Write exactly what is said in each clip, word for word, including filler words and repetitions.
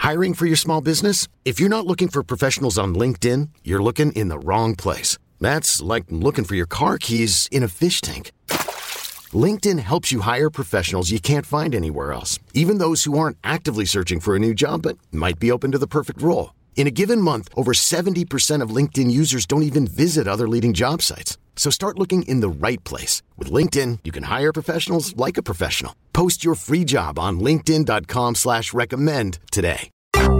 Hiring for your small business? If you're not looking for professionals on LinkedIn, you're looking in the wrong place. That's like looking for your car keys in a fish tank. LinkedIn helps you hire professionals you can't find anywhere else, even those who aren't actively searching for a new job but might be open to the perfect role. In a given month, over seventy percent of LinkedIn users don't even visit other leading job sites. So start looking in the right place. With LinkedIn, you can hire professionals like a professional. Post your free job on linkedin.com slash recommend today.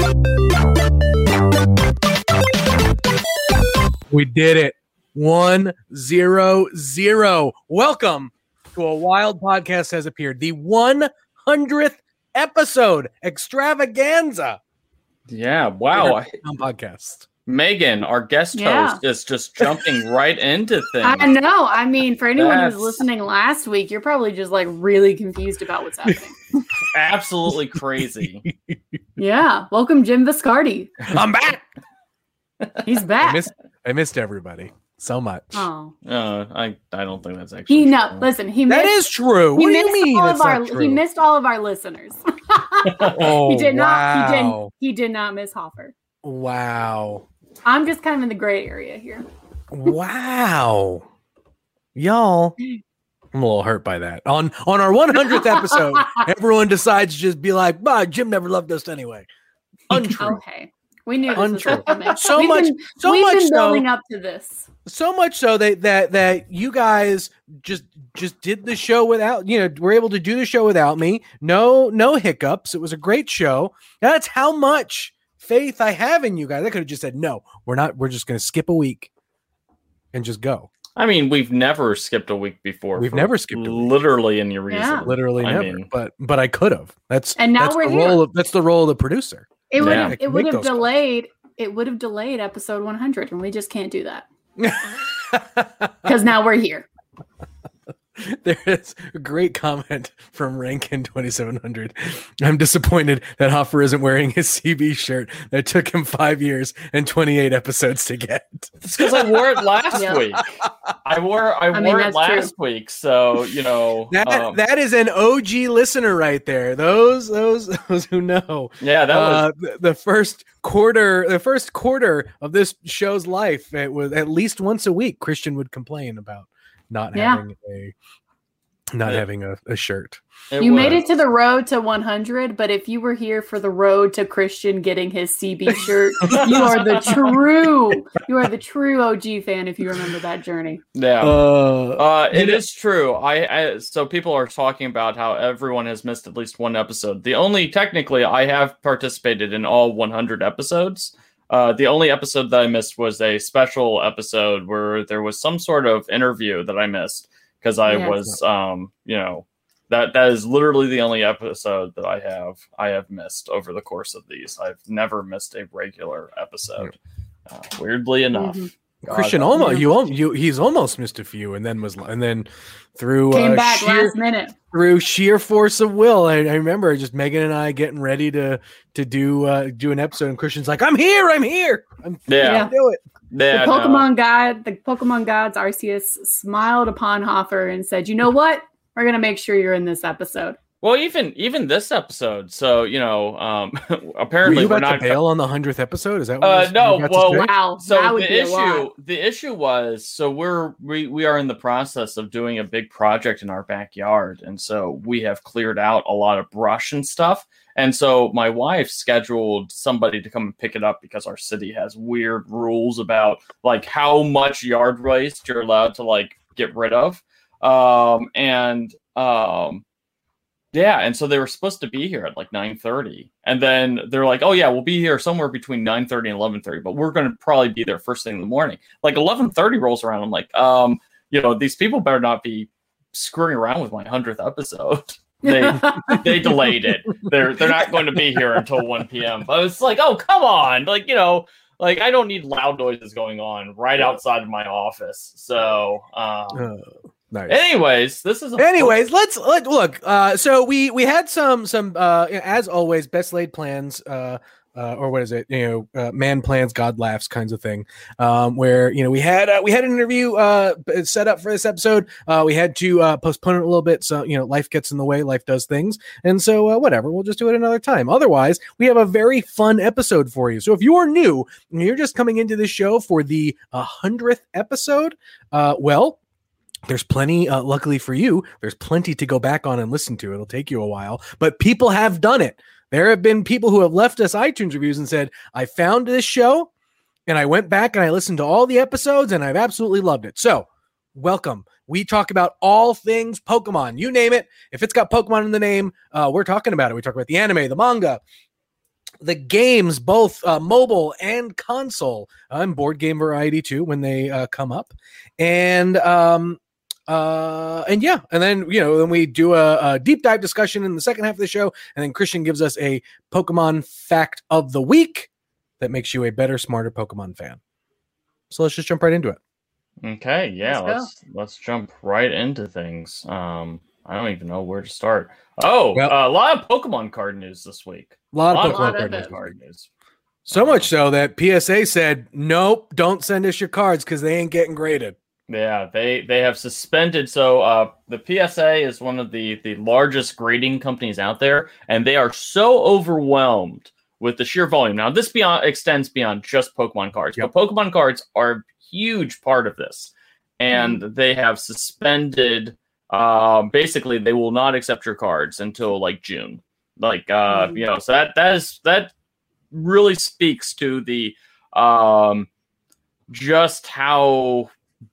We did it. One, zero, zero. Welcome to A Wild Podcast Has Appeared. The one hundredth episode extravaganza. Yeah, wow. Podcast. Megan, our guest yeah. host, is just jumping right into things. I know. I mean, for anyone That's... who's listening last week, you're probably just like really confused about what's happening. Absolutely crazy. Yeah. Welcome, Jim Viscardi. I'm back. He's back. I missed, I missed everybody so much. Oh. Uh, I, I don't think that's actually He no. true. Listen, he missed, That is true. What do you mean all that's of our, not true? He missed all of our listeners. Oh, he did wow. not. He did. He did not miss Hoffer. Wow. I'm just kind of in the gray area here. Wow. Y'all. I'm a little hurt by that. On on our one hundredth episode, everyone decides to just be like, bah, Jim never loved us anyway. Untrue. Okay. We knew this Untrue. was coming. So we've much been, so we've much been so, building up to this. So much so that that that you guys just just did the show without, you know, were able to do the show without me. No, no hiccups. It was a great show. That's how much faith I have in you guys. I could have just said, no, we're not, we're just gonna skip a week and just go. I mean, we've never skipped a week before. We've never skipped a week. Literally any reason. Yeah. Literally I never. mean, but but I could have. That's And now that's we're the here. role of, that's the role of the producer. It would Yeah. have it would have delayed it would have delayed episode one hundred, and we just can't do that. Because now we're here. There is a great comment from Rankin twenty-seven hundred. I'm disappointed that Hoffer isn't wearing his C B shirt that took him five years and twenty-eight episodes to get. It's because I wore it last Yeah. week. I wore I, I mean, wore it that's last true. week, so you know That um, that is an O G listener right there. Those those those who know. yeah, that was Uh, the, the first quarter, the first quarter of this show's life, it was at least once a week. Christian would complain about not Yeah. having a not Yeah. having a, a shirt. it You was. made it to the road to one hundred, but if you were here for the road to Christian getting his C B shirt, you are the true, you are the true O G fan if you remember that journey. Yeah. Uh, Uh, it you know- is true. I, I so people are talking about how everyone has missed at least one episode. The only technically I have participated in all one hundred episodes. Uh, the only episode that I missed was a special episode where there was some sort of interview that I missed because I Yes. was, um, you know, that that is literally the only episode that I have I have missed over the course of these. I've never missed a regular episode. Uh, weirdly enough. Mhm. God, Christian I- almost you al- you he's almost missed a few and then was and then through Came uh, back sheer, last minute. through sheer force of will. I, I remember just Megan and I getting ready to to do uh, do an episode, and Christian's like, "I'm here, I'm here, I'm Yeah. Yeah. do it." Yeah, the no. Pokemon God, the Pokemon Gods Arceus smiled upon Hoffer and said, "You know what? We're gonna make sure you're in this episode." Well, even even this episode. So you know, um, Were apparently you we're about not. to bail on the hundredth episode? Is that what Uh, you- no, you about to well, say? Wow, So that would the be a issue, lot. the issue was, so we're we we are in the process of doing a big project in our backyard, and so we have cleared out a lot of brush and stuff. And so my wife scheduled somebody to come and pick it up because our city has weird rules about like how much yard waste you're allowed to like get rid of. Um, and um, yeah, and so they were supposed to be here at like nine thirty, and then they're like, "Oh yeah, we'll be here somewhere between nine thirty and eleven thirty, but we're going to probably be there first thing in the morning." Like eleven thirty rolls around, I'm like, um, you know, these people better not be screwing around with my hundredth episode. They they delayed it. They're they're not going to be here until one p.m. But it's like, oh come on, like you know, like I don't need loud noises going on right outside of my office. So um, Uh, Nice. Anyways, this is. A Anyways, let's let look. Uh, so we we had some some uh, as always best laid plans. Uh, Uh, or what is it? You know, uh, man plans, God laughs, kinds of thing. Um, where you know we had uh, we had an interview uh, set up for this episode. Uh, we had to uh, postpone it a little bit, so you know life gets in the way, life does things, and so uh, whatever. We'll just do it another time. Otherwise, we have a very fun episode for you. So if you are new, and you're just coming into this show for the uh, hundredth episode, uh, well. There's plenty, uh, luckily for you, there's plenty to go back on and listen to. It'll take you a while, but people have done it. There have been people who have left us iTunes reviews and said, I found this show and I went back and I listened to all the episodes and I've absolutely loved it. So welcome. We talk about all things Pokemon. You name it. If it's got Pokemon in the name, uh, we're talking about it. We talk about the anime, the manga, the games, both uh, mobile and console, uh, and board game variety too when they uh, come up. And, um, Uh, and yeah, and then, you know, then we do a, a deep dive discussion in the second half of the show. And then Christian gives us a Pokemon fact of the week that makes you a better, smarter Pokemon fan. So let's just jump right into it. Okay. Yeah. Let's Let's, let's jump right into things. Um, I don't even know where to start. Oh, Well- uh, a lot of Pokemon card news this week. A lot A of lot Pokemon lot of card it. news. card news. So much so that P S A said, nope, don't send us your cards because they ain't getting graded. Yeah, they they have suspended. So uh, the P S A is one of the the largest grading companies out there, and they are so overwhelmed with the sheer volume. Now, this beyond extends beyond just Pokemon cards, Yep. but Pokemon cards are a huge part of this, and they have suspended. Uh, basically, they will not accept your cards until like June. Like uh, Mhm. you know, so that that is that really speaks to the um, just how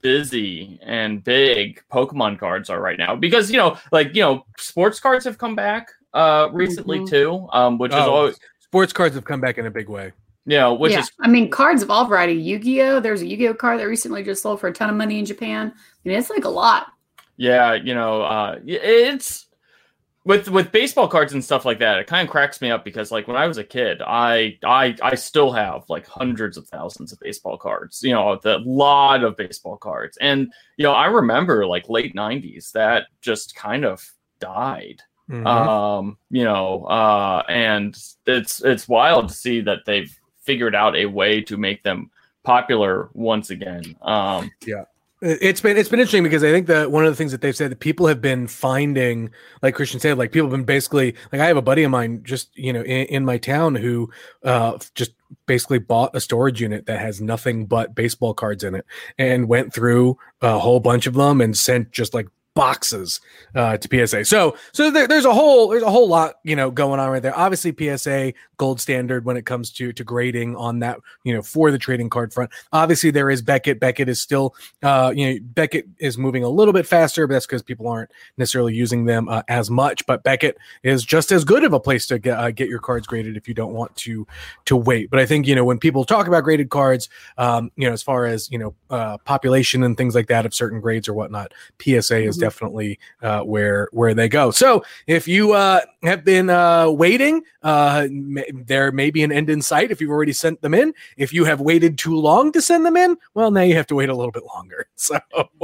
busy and big Pokemon cards are right now, because you know like you know sports cards have come back uh recently Mhm. too, um which is Oh, always sports cards have come back in a big way. you know which yeah, is I mean, cards of all variety. Yu-Gi-Oh! There's a Yu-Gi-Oh! Card that recently just sold for a ton of money in Japan. I mean, it's like a lot. yeah you know uh it's with with baseball cards and stuff like that. It kind of cracks me up because like when I was a kid, I I I still have like hundreds of thousands of baseball cards. You know, the lot of baseball cards, and you know I remember like late nineties that just kind of died. Mhm. Um, you know, uh, and it's it's wild to see that they've figured out a way to make them popular once again. Um, It's been it's been interesting because I think that one of the things that they've said that people have been finding, like Christian said, like people have been basically like I have a buddy of mine just you know in, in my town who uh just basically bought a storage unit that has nothing but baseball cards in it and went through a whole bunch of them and sent just like boxes uh to P S A. So so there, there's a whole there's a whole lot you know going on right there. Obviously P S A gold standard when it comes to to grading on that you know for the trading card front. Obviously there is Beckett. Beckett is still uh you know Beckett is moving a little bit faster, but that's because people aren't necessarily using them uh, as much. But Beckett is just as good of a place to get uh, get your cards graded if you don't want to to wait. But I think you know when people talk about graded cards, um you know as far as you know uh population and things like that of certain grades or whatnot, P S A is Mhm. definitely uh, where where they go. So if you uh, have been uh, waiting, uh, may, there may be an end in sight if you've already sent them in. If you have waited too long to send them in, well, now you have to wait a little bit longer. So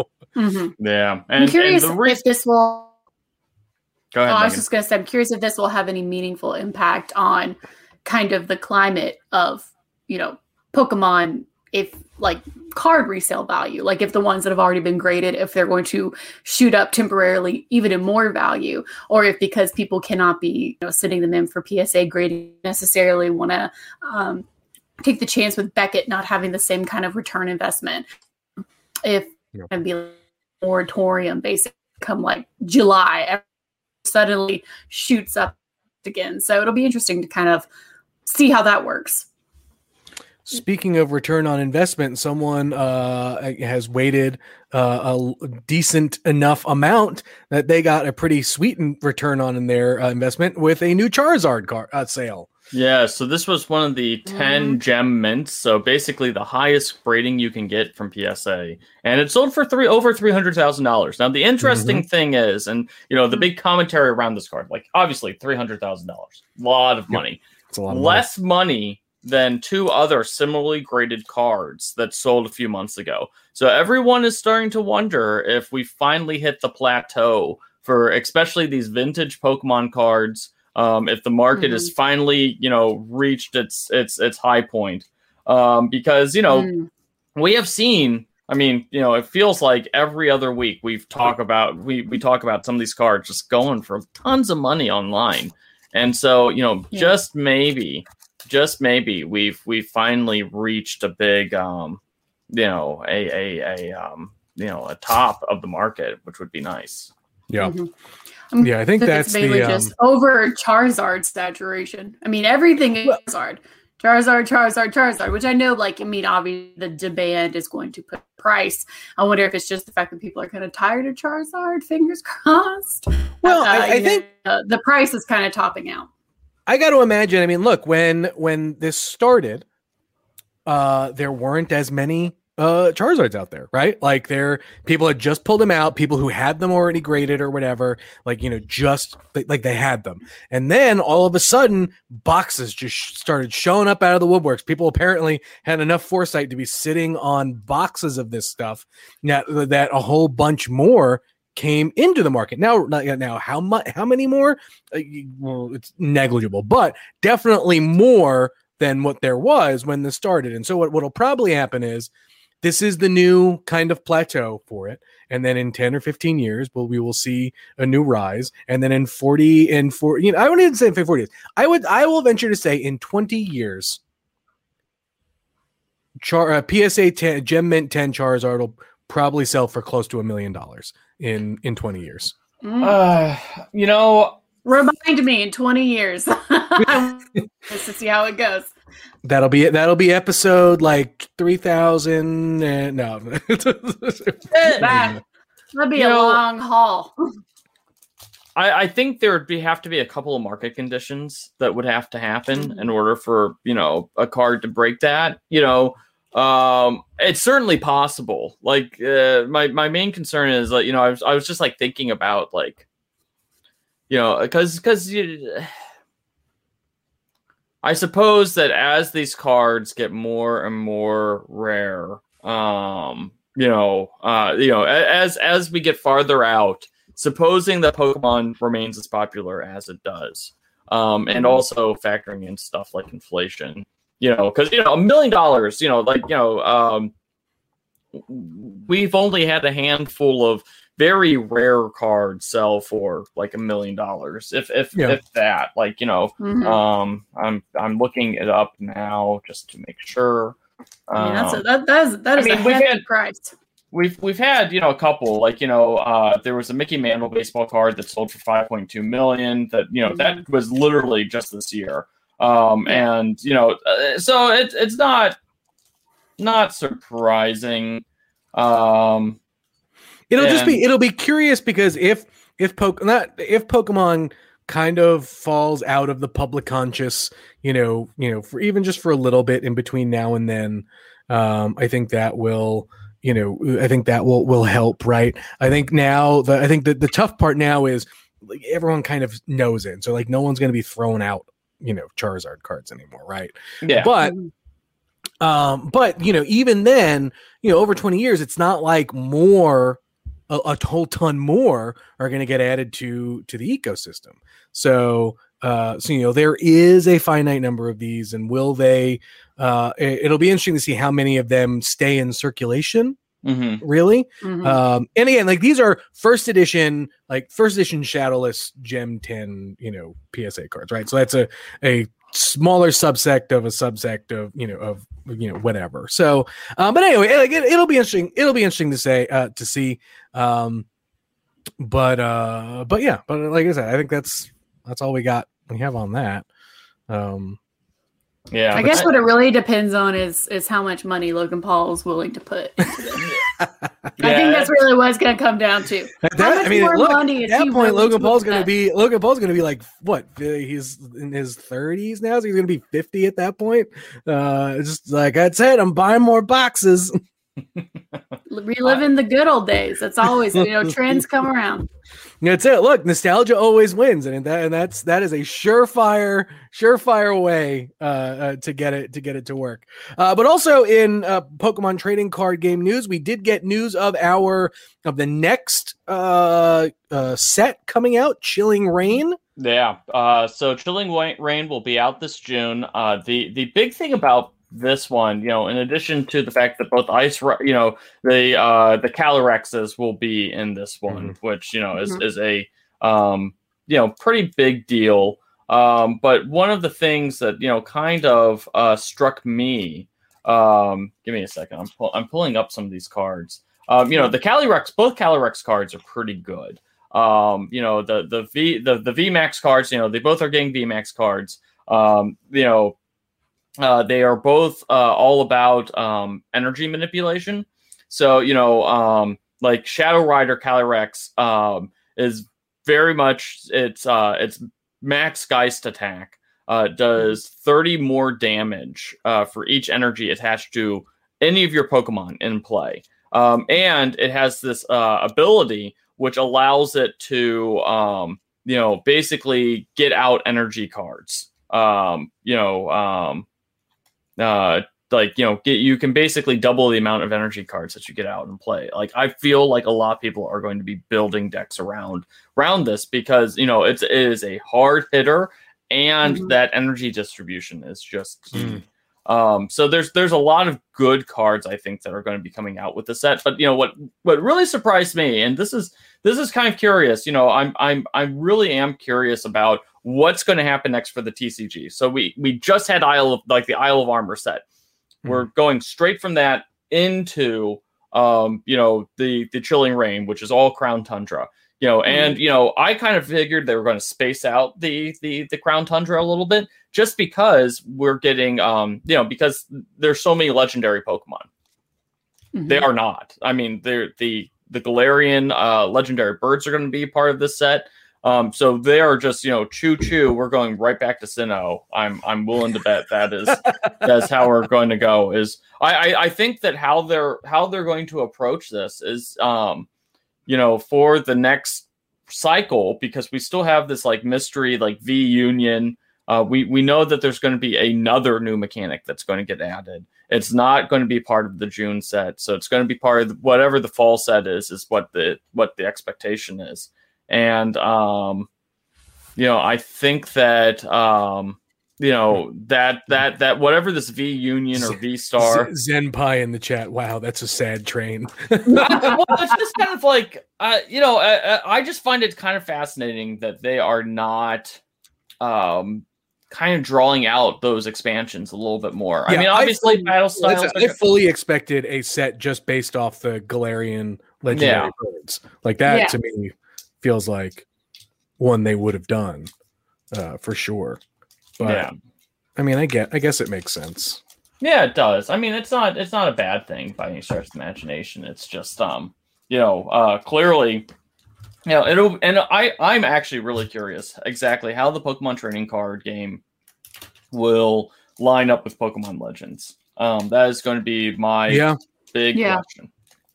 Mhm. yeah, I'm and, curious and the re- if this will. go ahead. Oh, I was Megan. just going to say, I'm curious if this will have any meaningful impact on kind of the climate of, you know, Pokemon, if like card resale value, like if the ones that have already been graded, if they're going to shoot up temporarily, even in more value, or if because people cannot be, you know, sending them in for P S A grading necessarily want to um, take the chance with Beckett not having the same kind of return investment. If Yeah. and be like moratorium basically come like July, suddenly shoots up again. So it'll be interesting to kind of see how that works. speaking of return on investment, someone uh, has waited uh, a decent enough amount that they got a pretty sweet return on in their uh, investment with a new Charizard car uh, sale. Yeah, so this was one of the ten gem mints. So basically the highest rating you can get from P S A. And it sold for three over three hundred thousand dollars. Now, the interesting thing is, and you know, the big commentary around this card, like obviously three hundred thousand dollars, a lot of money. It's a lot of Less money. than two other similarly graded cards that sold a few months ago. So everyone is starting to wonder if we finally hit the plateau for especially these vintage Pokemon cards. Um, if the market mm-hmm. is finally, you know, reached its its its high point, um, because you know mm. we have seen. I mean, you know, it feels like every other week we've talk about we we talk about some of these cards just going for tons of money online, and so you know, yeah. just maybe, just maybe we've we've finally reached a big, um, you know, a a a um, you know, a top of the market, which would be nice. Yeah. Mm-hmm. Yeah, I think that's it's mainly the, um, just over Charizard saturation. I mean, everything is Charizard, Charizard, Charizard, Charizard. Which I know, like, I mean, obviously the demand is going to put price. I wonder if it's just the fact that people are kind of tired of Charizard. Fingers crossed. Well, uh, I, I think know, the price is kind of topping out. I got to imagine. I mean, look, when when this started, uh, there weren't as many uh Charizards out there, right? Like there people had just pulled them out, people who had them already graded or whatever, like, you know, just like they had them. And then all of a sudden boxes just started showing up out of the woodworks. People apparently had enough foresight to be sitting on boxes of this stuff that, that a whole bunch more came into the market. Now, now how much, how many more? Uh, well, it's negligible, but definitely more than what there was when this started. And so what what'll probably happen is this is the new kind of plateau for it. And then in ten or fifteen years, well, we will see a new rise. And then in forty and forty, you know, I wouldn't even say forty years. I would, I will venture to say in twenty years, Char, uh, P S A ten, Gem Mint ten Charizard will probably sell for close to a million dollars in, in twenty years. Mm. Uh, you know, remind me in twenty years just to see how it goes. That'll be it. That'll be episode like three thousand. And no, that, that'd be you a know, long haul. I, I think there would be have to be a couple of market conditions that would have to happen mm-hmm. in order for, you know, a card to break that. You know, um, it's certainly possible. Like uh, my my main concern is that, you know, I was I was just like thinking about like, you know, because because you. I suppose that as these cards get more and more rare, um, you know, uh, you know, as as we get farther out, supposing that Pokemon remains as popular as it does, um, and also factoring in stuff like inflation, you know, because you know, a million dollars, you know, like you know, um, we've only had a handful of very rare cards sell for like a million dollars, if if yeah. if that. Like you know, mm-hmm. um, I'm I'm looking it up now just to make sure. I mean, that's a, that that is that is I mean, a hefty price. We've we've had you know a couple like you know uh, there was a Mickey Mantle baseball card that sold for five point two million. That you know mm-hmm. that was literally just this year, um, yeah. and you know uh, so it's it's not not surprising. Um, It'll and, just be it'll be curious because if if Poke not if Pokemon kind of falls out of the public conscious, you know, you know, for even just for a little bit in between now and then, um, I think that will, you know, I think that will will help, right? I think now the I think that the tough part now is like everyone kind of knows it, so like no one's going to be throwing out, you know, Charizard cards anymore, right? Yeah, but. Um, but you know, even then, you know, over twenty years, it's not like more, a, a whole ton more are going to get added to to the ecosystem. So, uh, so you know, there is a finite number of these, and will they? Uh, it, it'll be interesting to see how many of them stay in circulation. Mm-hmm. Really, mm-hmm. Um, and again, like these are first edition, like first edition Shadowless Gem ten, you know, P S A cards, right? So that's a a smaller subsect of a subsect of you know of you know whatever. So, um, but anyway, like it, it'll be interesting. It'll be interesting to say uh, to see. Um, but uh, but yeah, but like I said, I think that's that's all we got. We have on that. Um, yeah, I guess I, what it really depends on is is how much money Logan Paul is willing to put into this. yeah. I think that's really what it's going to come down to. At that, I mean, look, at that point, Logan Paul's going to be Logan Paul's going to be like what? He's in his thirties now, so he's going to be fifty at that point. Uh, just like I said, I'm buying more boxes. reliving the good old days. That's always, you know, trends come around. That's it. Look, nostalgia always wins, and that and that's that is a surefire, surefire way uh, uh, to get it to get it to work. Uh, but also in uh, Pokemon trading card game news, we did get news of our of the next uh, uh, set coming out, Chilling Reign. Yeah. Uh, so Chilling Reign will be out this June. Uh, the the big thing about this one, you know, in addition to the fact that both ice, you know, the uh, the Calorexes will be in this one, mm-hmm. which, you know, is mm-hmm. is a um, you know, pretty big deal. Um, but one of the things that, you know, kind of uh, struck me, um, give me a second, I'm pull- I'm pulling up some of these cards. Um, you know, the Calyrex, both Calyrex cards are pretty good. Um, you know, the the V the the V MAX cards, you know, they both are getting V MAX cards. Um, you know. Uh, they are both uh, all about um, energy manipulation. So, you know, um, like Shadow Rider Calyrex um, is very much, it's uh, it's max Geist attack, uh, does thirty more damage uh, for each energy attached to any of your Pokemon in play. Um, and it has this uh, ability which allows it to, um, you know, basically get out energy cards. Um, you know, um, Uh, like, you know, get, you can basically double the amount of energy cards that you get out and play. Like, I feel like a lot of people are going to be building decks around around this because, you know, it's, it is a hard hitter and mm-hmm. that energy distribution is just key. Mm. Um, so there's there's a lot of good cards, I think, that are going to be coming out with the set. But, you know, what what really surprised me, and this is this is kind of curious, you know, I'm I'm I really am curious about what's going to happen next for the T C G. So we we just had Isle of like the Isle of Armor set. Mm-hmm. We're going straight from that into um, you know, the the Chilling Reign, which is all Crown Tundra. You know, and you know, I kind of figured they were going to space out the the the Crown Tundra a little bit, just because we're getting um, you know, because there's so many legendary Pokemon. Mm-hmm. They are not. I mean, they're the the Galarian uh, legendary birds are going to be part of this set. Um, so they are just, you know, choo choo. We're going right back to Sinnoh. I'm I'm willing to bet that is that's how we're going to go. Is I, I I think that how they're how they're going to approach this is um. you know, for the next cycle, because we still have this like mystery, like V Union. Uh, we, we know that there's going to be another new mechanic that's going to get added. It's not going to be part of the June set. So it's going to be part of the, whatever the fall set is, is what the, what the expectation is. And, um, you know, I think that, um, you know, that, that, that whatever this V Union or V Star. Zenpai in the chat. Wow, that's a sad train. Well, it's just kind of like, uh, you know, I, I just find it kind of fascinating that they are not um, kind of drawing out those expansions a little bit more. Yeah, I mean, obviously, I, battle styles. I fully expected a set just based off the Galarian legendary yeah. birds. Like that yeah. to me feels like one they would have done uh, for sure. But, yeah, I mean, I get. I guess it makes sense. Yeah, it does. I mean, it's not. It's not a bad thing by any stretch of the imagination. It's just, um, you know, uh, clearly, you know, it'll. And I, I'm actually really curious exactly how the Pokemon trading card game will line up with Pokemon Legends. Um, that is going to be my yeah. big yeah. question.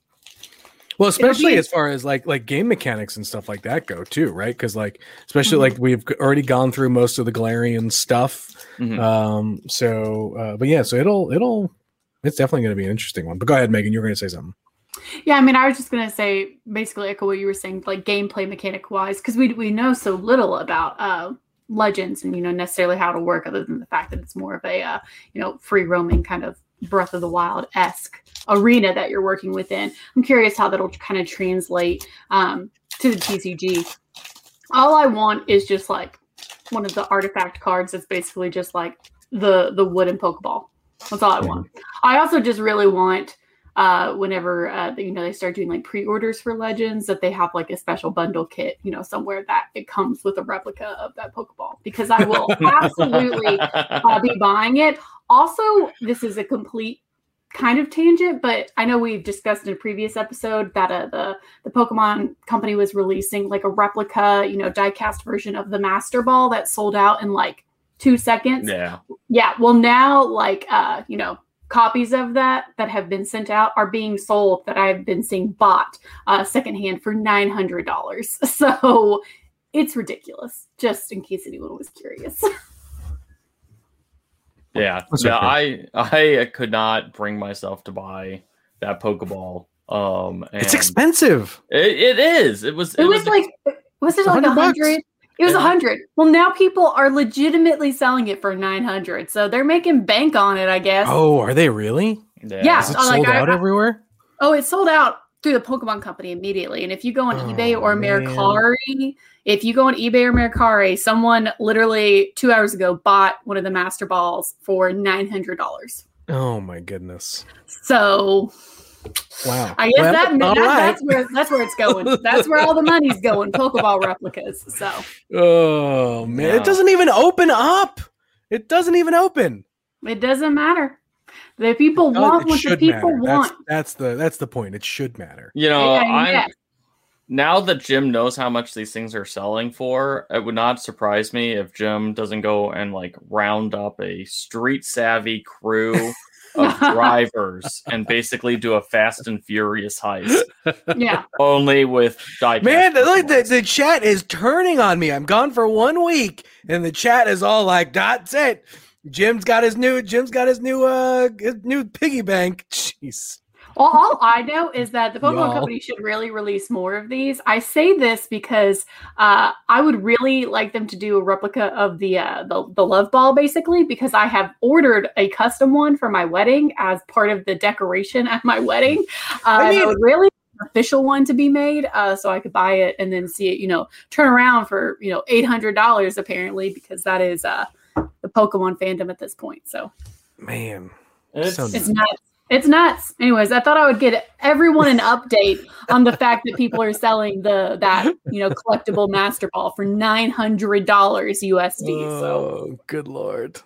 Well, especially be- as far as like like game mechanics and stuff like that go too, right? Because like especially mm-hmm. like we've already gone through most of the Galarian stuff. Mm-hmm. Um, so, uh, but yeah, so it'll it'll it's definitely going to be an interesting one. But go ahead, Megan, you were going to say something. Yeah, I mean, I was just going to say basically echo what you were saying, like gameplay mechanic wise, because we we know so little about uh, Legends and you know necessarily how to work, other than the fact that it's more of a uh, you know free roaming kind of Breath of the Wild-esque arena that you're working within. I'm curious how that'll kind of translate um, to the T C G. All I want is just like one of the artifact cards that's basically just like the the wooden Pokeball. That's all I want. I also just really want uh, whenever uh, you know they start doing like pre-orders for Legends, that they have like a special bundle kit, you know, somewhere that it comes with a replica of that Pokeball, because I will absolutely uh, be buying it. Also, this is a complete kind of tangent, but I know we've discussed in a previous episode that uh, the the Pokemon company was releasing like a replica, you know, die-cast version of the Master Ball that sold out in like two seconds. Yeah. Yeah. Well, now like, uh, you know, copies of that that have been sent out are being sold that I've been seeing bought uh, secondhand for nine hundred dollars. So it's ridiculous, just in case anyone was curious. Yeah, yeah, I I could not bring myself to buy that Pokeball. Um, and it's expensive. It, it is. It was. It, it was, was like was it like a hundred? It was a hundred. Well, now people are legitimately selling it for nine hundred, so they're making bank on it, I guess. Oh, are they really? Yeah. yeah. Is it sold like, out I, everywhere? Oh, it's sold out through the Pokemon Company immediately. And if you go on oh, eBay or Mercari, if you go on eBay or Mercari, someone literally two hours ago bought one of the Master Balls for nine hundred dollars. Oh my goodness! So. Wow. I guess well, that, that right. that's where that's where it's going. That's where all the money's going. Pokeball replicas. So. Oh man, yeah. It doesn't even open up. It doesn't even open. It doesn't matter. The people oh, want what the people matter. want. That's, that's the that's the point. It should matter. You know, I yeah. now that Jim knows how much these things are selling for, it would not surprise me if Jim doesn't go and like round up a street savvy crew of drivers and basically do a Fast and Furious heist. Yeah. Only with die Man, look, the, the chat is turning on me. I'm gone for one week, and the chat is all like, "That's it. Jim's got his new. Jim's got his new. Uh, his new piggy bank." Jeez. Well, all I know is that the Pokemon Y'all. Company should really release more of these. I say this because uh, I would really like them to do a replica of the, uh, the the Love Ball, basically, because I have ordered a custom one for my wedding as part of the decoration at my wedding. Uh, I mean, I would really an official one to be made uh, so I could buy it and then see it, you know, turn around for, you know, eight hundred dollars apparently, because that is uh, the Pokemon fandom at this point. So, man, it's, so it's nuts. It's nuts. Anyways, I thought I would get everyone an update on the fact that people are selling the that you know collectible Master Ball for nine hundred dollars U S D. Oh, so good lord!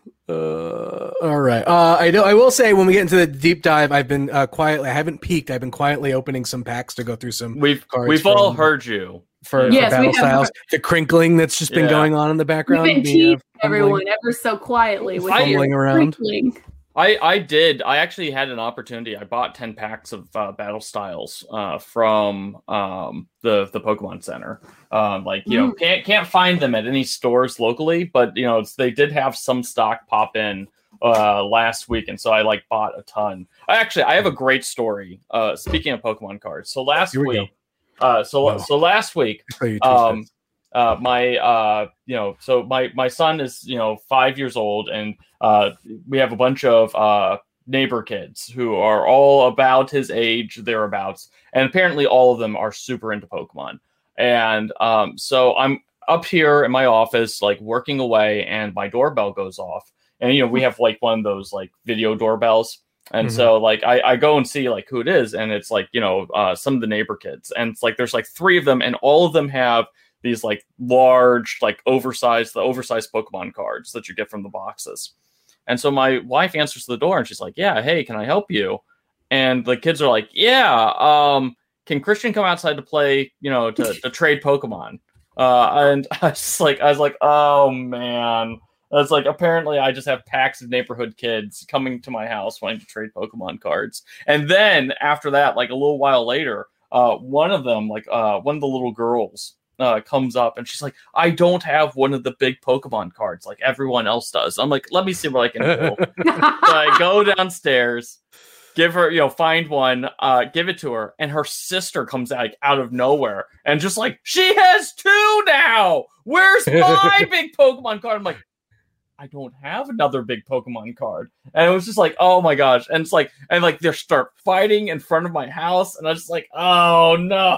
Uh, all right. Uh, I know. I will say when we get into the deep dive, I've been uh, quietly. I haven't peeked. I've been quietly opening some packs to go through some. We've cards we've from, all heard you for, yes, for battle styles. Heard. The crinkling that's just been yeah. going on in the background. We've been teasing everyone ever so quietly with fumbling around. Crinkling. I, I did. I actually had an opportunity. I bought ten packs of uh, battle styles uh, from um, the the Pokemon Center. Um, like you mm. know, can't can't find them at any stores locally, but you know, it's, they did have some stock pop in uh, last week, and so I like bought a ton. I actually I have a great story. Uh, speaking of Pokemon cards, so last we week, uh, so wow. so last week, um, uh, my uh, you know, so my my son is you know five years old and. Uh, we have a bunch of uh, neighbor kids who are all about his age, thereabouts, and apparently all of them are super into Pokemon. And um, so I'm up here in my office, like working away, and my doorbell goes off. And you know, we have like one of those like video doorbells, and mm-hmm. so like I, I go and see like who it is, and it's like you know uh, some of the neighbor kids, and it's like there's like three of them, and all of them have these like large, like oversized, the oversized Pokemon cards that you get from the boxes. And so my wife answers the door and she's like, yeah, hey, can I help you? And the kids are like, yeah, um, can Christian come outside to play, you know, to, to trade Pokemon? Uh, and I was just like, I was like, oh man. It's like, apparently I just have packs of neighborhood kids coming to my house wanting to trade Pokemon cards. And then after that, like a little while later, uh, one of them, like uh, one of the little girls, Uh, comes up and she's like, I don't have one of the big Pokemon cards like everyone else does. I'm like, let me see what I can do. So I go downstairs, give her, you know, find one, uh, give it to her, and her sister comes out, like, out of nowhere and just like, she has two now. Where's my big Pokemon card? I'm like, I don't have another big Pokemon card. And it was just like, oh my gosh. And it's like, and like they start fighting in front of my house. And I was just like, oh no.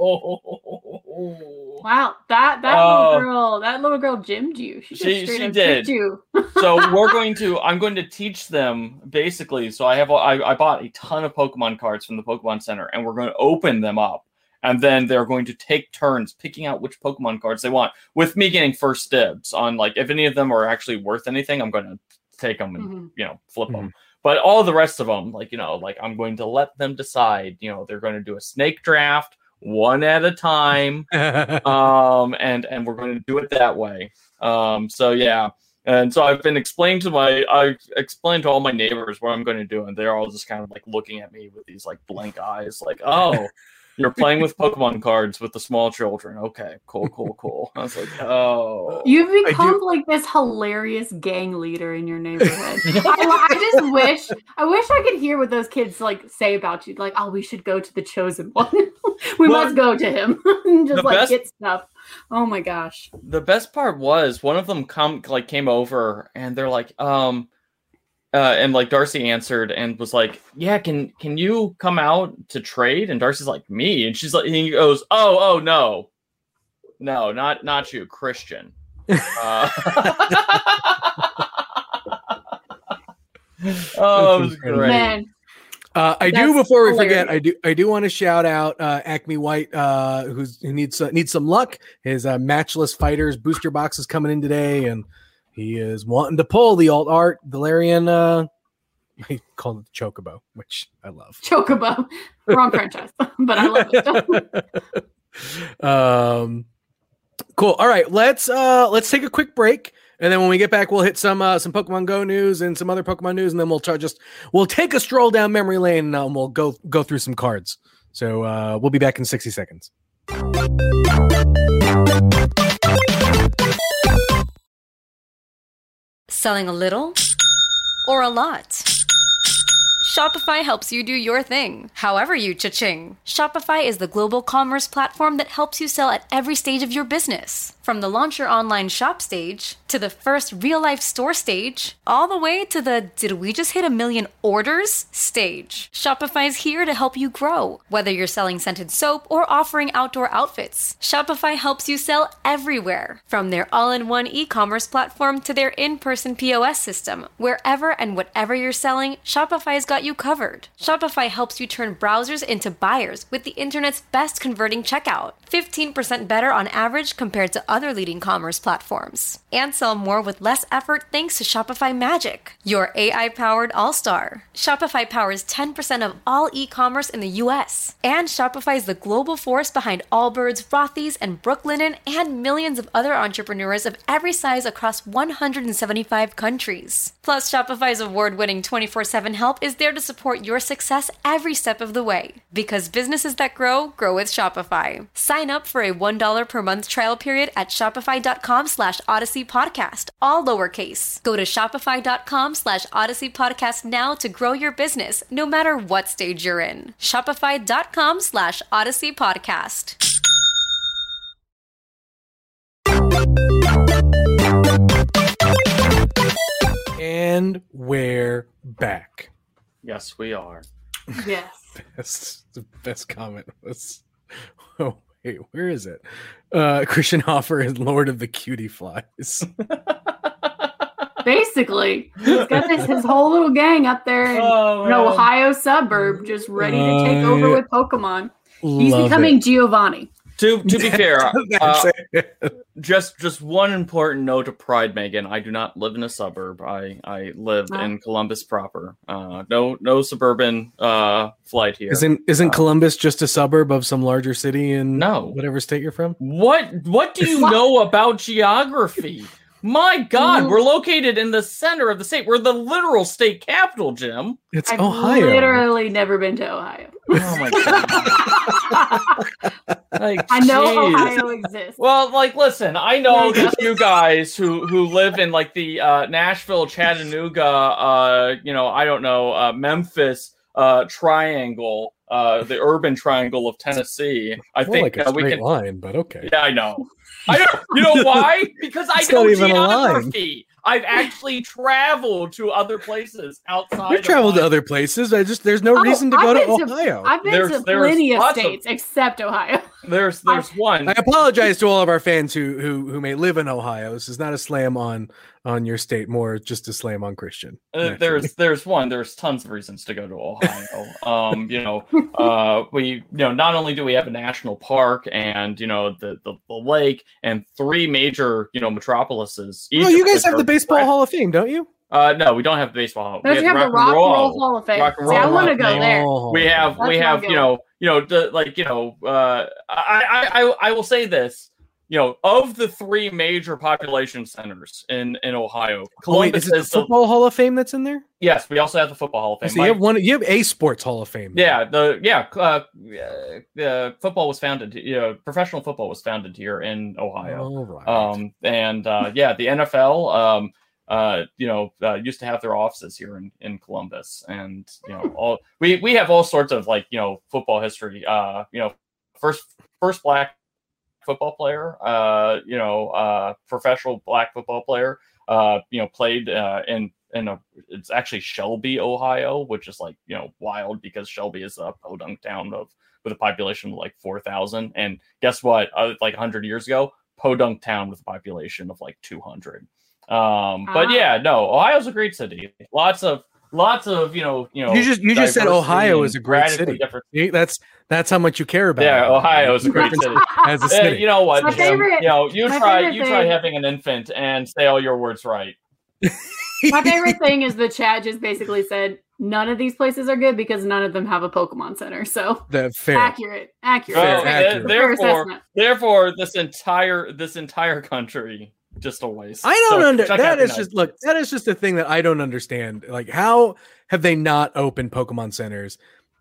Wow. That, that uh, little girl, that little girl gymmed you. She, she, she did. You. So we're going to, I'm going to teach them basically. So I have, I, I bought a ton of Pokemon cards from the Pokemon Center and we're going to open them up. And then they're going to take turns picking out which Pokemon cards they want, with me getting first dibs on, like, if any of them are actually worth anything, I'm going to take them and, mm-hmm. you know, flip mm-hmm. them. But all the rest of them, like, you know, like, I'm going to let them decide, you know, they're going to do a snake draft one at a time. um, and, and we're going to do it that way. Um, so, yeah. And so I've been explaining to my, I explained to all my neighbors what I'm going to do, and they're all just kind of like looking at me with these like blank eyes, like, "Oh, you're playing with Pokemon cards with the small children. Okay, cool, cool, cool." I was like, "Oh, you've become like this hilarious gang leader in your neighborhood." I, I just wish, I wish I could hear what those kids like say about you. Like, "Oh, we should go to the chosen one. we well, must go to him and just like best- get stuff." Oh my gosh. The best part was one of them come like came over and they're like, um, uh, and like Darcy answered and was like, "Yeah, can can you come out to trade?" And Darcy's like, "Me?" And she's like, and he goes, "Oh, oh no, no, not not you, Christian." Uh, oh, it was great. Man. Uh, I That's do before we hilarious. forget. I do. I do want to shout out uh, Acme White, uh, who's who needs uh, needs some luck. His uh, Matchless Fighters booster box is coming in today, and he is wanting to pull the alt art Valerian. Uh, he called it the Chocobo, which I love. Chocobo. Wrong franchise, but I love it. um, cool. All right, let's uh, let's take a quick break. And then when we get back, we'll hit some uh, some Pokemon Go news and some other Pokemon news, and then we'll try just we'll take a stroll down memory lane, and uh, we'll go go through some cards. So uh, we'll be back in sixty seconds. Selling a little or a lot? Shopify helps you do your thing, however you cha-ching. Shopify is the global commerce platform that helps you sell at every stage of your business. From the launch your online shop stage, to the first real-life store stage, all the way to the did we just hit a million orders stage. Shopify is here to help you grow. Whether you're selling scented soap or offering outdoor outfits, Shopify helps you sell everywhere. From their all-in-one e-commerce platform to their in-person P O S system, wherever and whatever you're selling, Shopify's got you covered. Shopify helps you turn browsers into buyers with the internet's best converting checkout. fifteen percent better on average compared to other leading commerce platforms. And sell more with less effort thanks to Shopify Magic, your A I-powered all-star. Shopify powers ten percent of all e-commerce in the U S. And Shopify is the global force behind Allbirds, Rothy's, and Brooklinen, and millions of other entrepreneurs of every size across one hundred seventy-five countries. Plus, Shopify's award-winning twenty-four seven help is there to support your success every step of the way. Because businesses that grow, grow with Shopify. Sign up for a one dollar per month trial period at shopify.com slash Odyssey Podcast, all lowercase. Go to shopify.com slash Odyssey Podcast now to grow your business, no matter what stage you're in. Shopify.com slash Odyssey Podcast. And we're back. Yes, we are. Yes. Best, the best comment was, oh wait, where is it? Uh, Christian Hoffer is Lord of the Cutie Flies. Basically, he's got this his whole little gang up there in Oh, an man. Ohio suburb, just ready to take Uh, over with Pokemon. He's Love becoming it. Giovanni. To to be fair, That's uh, it. just just one important note to Pride, Megan. I do not live in a suburb. I I live Ah. in Columbus proper. Uh, no no suburban uh, flight here. Isn't isn't Uh, Columbus just a suburb of some larger city in No. whatever state you're from? What what do you What? know about geography? My God, Mm. we're located in the center of the state. We're the literal state capital, Jim. It's I've Ohio. literally never been to Ohio. Oh my God. Like, I know jeez. Ohio exists. Well, like, listen, I know There you that you guys who who live in like the uh, Nashville, Chattanooga, uh, you know, I don't know, uh, Memphis uh, triangle, uh, the urban triangle of Tennessee. I More think like a uh, we straight can. line, but okay. Yeah, I know. I know. You know why? Because I It's know not even a line. geography. I've actually traveled to other places outside. We've of traveled to my- other places. I just there's no Oh, reason to I've go to been to- Ohio. I've been There's- to there's plenty of lots of- states except Ohio. There's there's one. I apologize to all of our fans who who who may live in Ohio. This is not a slam on on your state, more just a slam on Christian. Uh, naturally. there's there's one. There's tons of reasons to go to Ohio. um, you know, uh, we you know not only do we have a national park and you know the the, the lake and three major you know metropolises. each Oh, you of guys which have are the Baseball fresh- Hall of Fame, don't you? Uh, no, we don't have the baseball hall. Don't We you have the and Rock and Roll Hall of Fame? Rock and See, I Roll want to Hall of go Fame. there. We have we That's have not you good. know you know the, like you know uh, I, I I I will say this. you know, of the three major population centers in, in Ohio, Columbus oh, wait, is it the is Football Hall of Fame that's in there? Yes, we also have the Football Hall of Fame. So you have one. You have a Sports Hall of Fame. Yeah, the yeah, uh, uh, football was founded. You know, professional football was founded here in Ohio. All right. Um, and uh, yeah, the N F L, um, uh, you know, uh, used to have their offices here in, in Columbus, and you know, all we we have all sorts of like you know football history. Uh, you know, first first black football player. Uh, you know, uh, professional black football player. Uh, you know, played uh, in. in a, it's actually Shelby, Ohio, which is like, you know, wild because Shelby is a podunk town of with a population of like four thousand. And guess what? Uh, like one hundred years ago, podunk town with a population of like two hundred. Um, but Ah. yeah, no, Ohio's a great city. Lots of, lots of, you know, you know, You just you just said diversity Ohio and is a great radically city. different- See, That's that's how much you care about. Yeah, it. Ohio is a great city. As a Uh, city. you know what? My Jim? favorite- you know, you my try, favorite you try thing- having an infant and say all your words right. My favorite thing is the chat just basically said none of these places are good because none of them have a Pokemon Center. So That fair. accurate, accurate. Well, Fair, th- accurate. Fair therefore, assessment. therefore, this entire this entire country just a waste. I don't So, under check that out the is just United look States. that is just a thing that I don't understand. Like, how have they not opened Pokemon centers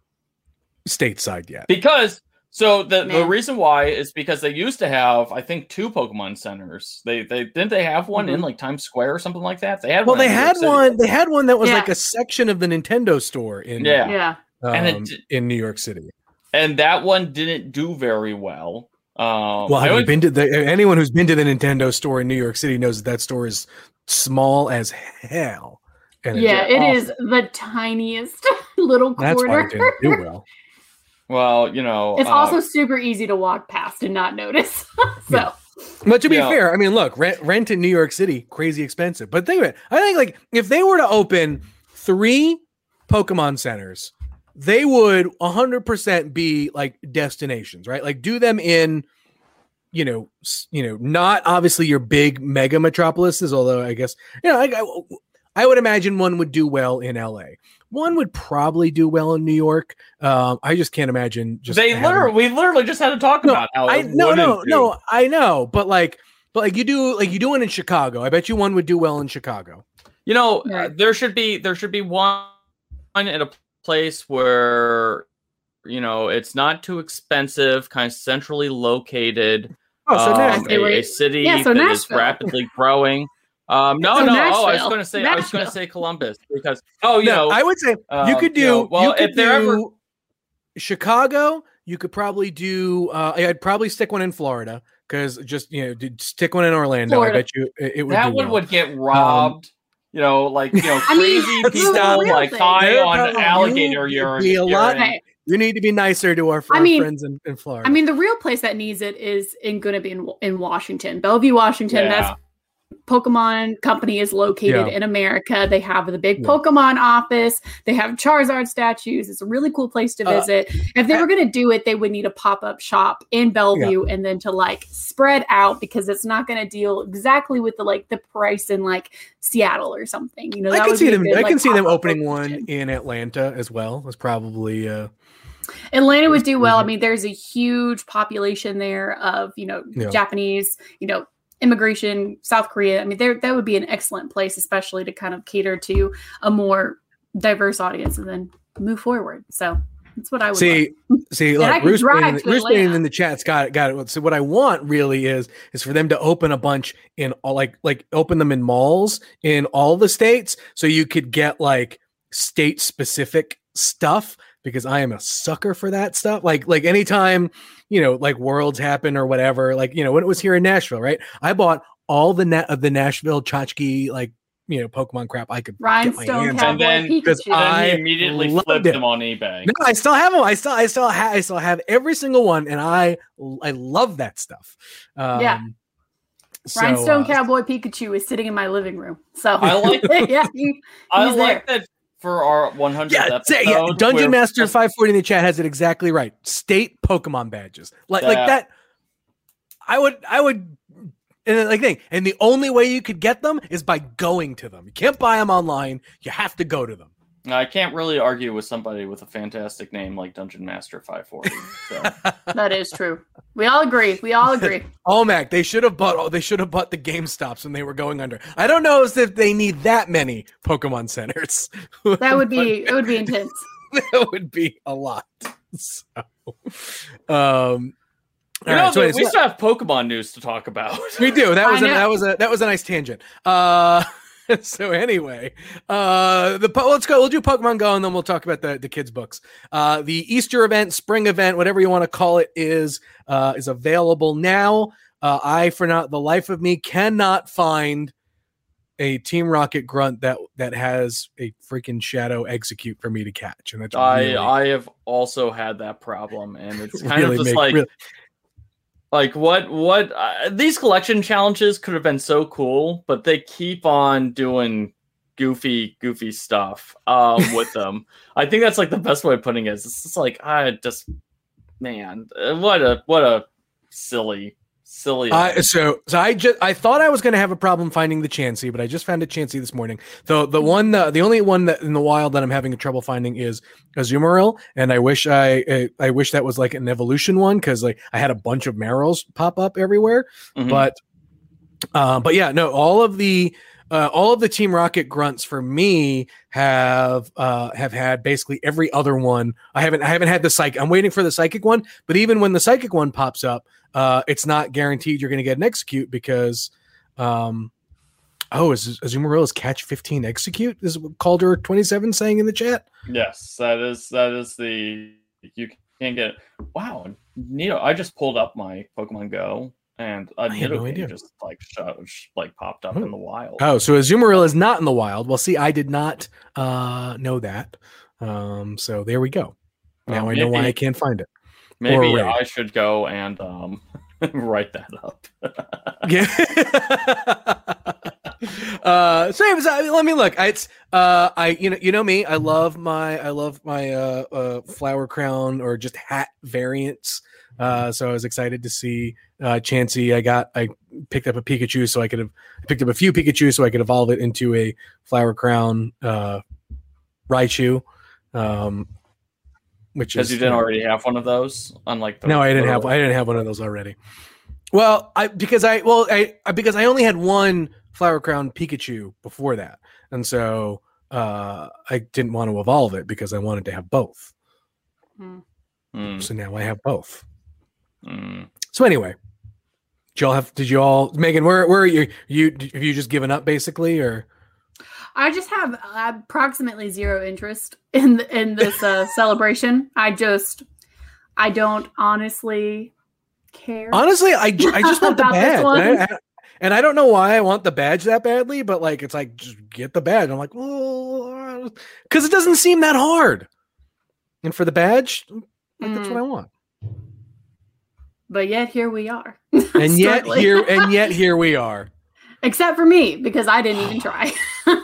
stateside yet? because so the, the Man. reason why is because they used to have I think two Pokemon centers. They they didn't they have one in Mhm. like Times Square or something like that. They had Well, one they in New York had City. one. They had one that was Yeah. like a section of the Nintendo store in Yeah. Yeah. um, And it d- in New York City. and that one didn't do very well. Um, Well, I have you always- been to the anyone who's been to the Nintendo store in New York City knows that that store is small as hell. And it's Yeah, it awful. is the tiniest little That's why corner. it didn't do well. well, you know, It's uh, also super easy to walk past and not notice. so Yeah. But to be Yeah. fair, I mean, look, rent, rent in New York City, crazy expensive. But think of it. I think like if they were to open three Pokemon centers, they would one hundred percent be like destinations, right? Like do them in, you know, s- you know, not obviously your big mega metropolises, although I guess, you know, I, I, I would imagine one would do well in L A. One would probably do well in New York. Um, I just can't imagine just they having- literally we literally just had to talk No, about how I it no no wouldn't do. no I know, but like but like you do like you do one in Chicago. I bet you one would do well in Chicago. You know, uh, Right. there should be there should be one at a place where you know it's not too expensive, kind of centrally located. Oh, so um, Nashville. a, a city Yeah, so that is Nashville. rapidly growing. Um, no, So no. Oh, I was Nashville. going to say I was going to Nashville. say Columbus because oh, you No, know, I would say you um, could do you know, well, you could if they're do ever- Chicago. You could probably do. Uh, I'd probably stick one in Florida because just you know d- stick one in Orlando. Florida. I bet you it, it would. that do one well. would get robbed. you know, like you know, I mean, crazy that's people the real like thing. high They're on probably- alligator you'd urine. be a lot- urine. Hey, You need to be nicer to our, I our mean- friends in, in Florida. I mean, the real place that needs it is in going to be in, in Washington, Bellevue, Washington. Yeah. That's Pokemon Company is located Yeah. in America. They have the big Yeah. Pokemon office. They have Charizard statues. It's a really cool place to Uh, visit. If they were going to do it, they would need a pop up shop in Bellevue and then to like spread out because it's not going to deal exactly with the like the price in like Seattle or something. You know, I that can would see be a them. good, I like, can see them pop-up opening one location. in Atlanta as well. It's probably. Uh, Atlanta would do well. I Mhm. mean, there's a huge population there of, you know, Yeah. Japanese, you know, immigration, South Korea. I mean, there that would be an excellent place, especially to kind of cater to a more diverse audience and then move forward. So that's what I would see, see, And I look, could Bruce drive Payne, to Bruce Payne Atlanta. in the chat's got it, got it. So what I want really is is for them to open a bunch in all like like open them in malls in all the states, so you could get like state specific stuff. Because I am a sucker for that stuff. Like, like anytime, you know, like worlds happen or whatever, like, you know, when it was here in Nashville, right? I bought all the net of the Nashville tchotchke, like, you know, Pokemon crap I could get my Rhinestone hands on. Cowboy And then- because Pikachu. I- Then he immediately loved flipped it. them on eBay. No, I still have them. I still, I still have, I still have every single one, and I, I love that stuff. Um, Yeah. so, Rhinestone uh, Cowboy Pikachu is sitting in my living room. So I like- yeah, he- I he's like that for our one hundredth Yeah, episode. say- yeah, Dungeon we're- Master five forty in the chat has it exactly right. State Pokemon badges, like like Yeah. that. I would, I would, and then, like thing, and the only way you could get them is by going to them. You can't buy them online. You have to go to them. I can't really argue with somebody with a fantastic name like Dungeon Master five forty. So. That is true. We all agree. We all agree. Olmec, they should have bought. They should have bought the GameStops when they were going under. I don't know as if they need that many Pokemon centers. That would be. It would be intense. That would be a lot. So, um, you know, right, so we still have Pokemon news to talk about. We do. That was a, that was a that was a nice tangent. Uh, so anyway, uh, the let's go. We'll do Pokemon Go, and then we'll talk about the, the kids' books. Uh, the Easter event, spring event, whatever you want to call it, is uh, is available now. Uh, I, for not the life of me, cannot find a Team Rocket grunt that that has a freaking Shadow Execute for me to catch, and that's really, I I have also had that problem, and it's kind really of just make, like. Really, Like what? What? Uh, these collection challenges could have been so cool, but they keep on doing goofy, goofy stuff um, with them. I think that's like the best way of putting it. Is it's just like I just, man, what a what a silly, silly. Uh, so, so I just I thought I was going to have a problem finding the Chansey, but I just found a Chansey this morning. The the one the, the only one that in the wild that I'm having trouble finding is Azumarill, and I wish I I, I wish that was like an evolution one because like I had a bunch of Marils pop up everywhere, mm-hmm. but uh, but yeah, no, all of the uh, all of the Team Rocket grunts for me have uh, have had basically every other one. I haven't I haven't had the psychic. I'm waiting for the psychic one, but even when the psychic one pops up. Uh, it's not guaranteed you're going to get an execute because, um, oh, is Azumarill catch fifteen execute? Is Calder twenty-seven saying in the chat? Yes, that is that is the you can't get. Wow, Nido! I just pulled up my Pokemon Go and a Nidoking no just like like popped up oh. in the wild. Oh, so Azumarill is not in the wild. Well, see, I did not uh, know that. Um, so there we go. Now well, I know maybe. why I can't find it. Maybe I should go and um, write that up. Yeah. uh, so let me look. It's uh, I you know you know me. I love my I love my uh, uh, flower crown or just hat variants. Uh, so I was excited to see uh, Chansey. I got I picked up a Pikachu, so I could have I picked up a few Pikachu, so I could evolve it into a flower crown uh, Raichu. Um, Which because you didn't already have one of those, unlike the no, I didn't have I didn't have one of those already. Well, I because I well I, I because I only had one Flower Crown Pikachu before that, and so uh, I didn't want to evolve it because I wanted to have both. Mm. So now I have both. Mm. So anyway, did y'all have? Did you all, Megan? Where where are you? You have you just given up basically, or? I just have approximately zero interest in the, in this uh, celebration. I just, I don't honestly care. Honestly, I, I just want the badge. And I, and I don't know why I want the badge that badly, but like, it's like, just get the badge. I'm like, well, because it doesn't seem that hard. And for the badge, like, mm. that's what I want. But yet here we are. And yet here, and yet here we are. Except for me, because I didn't even try.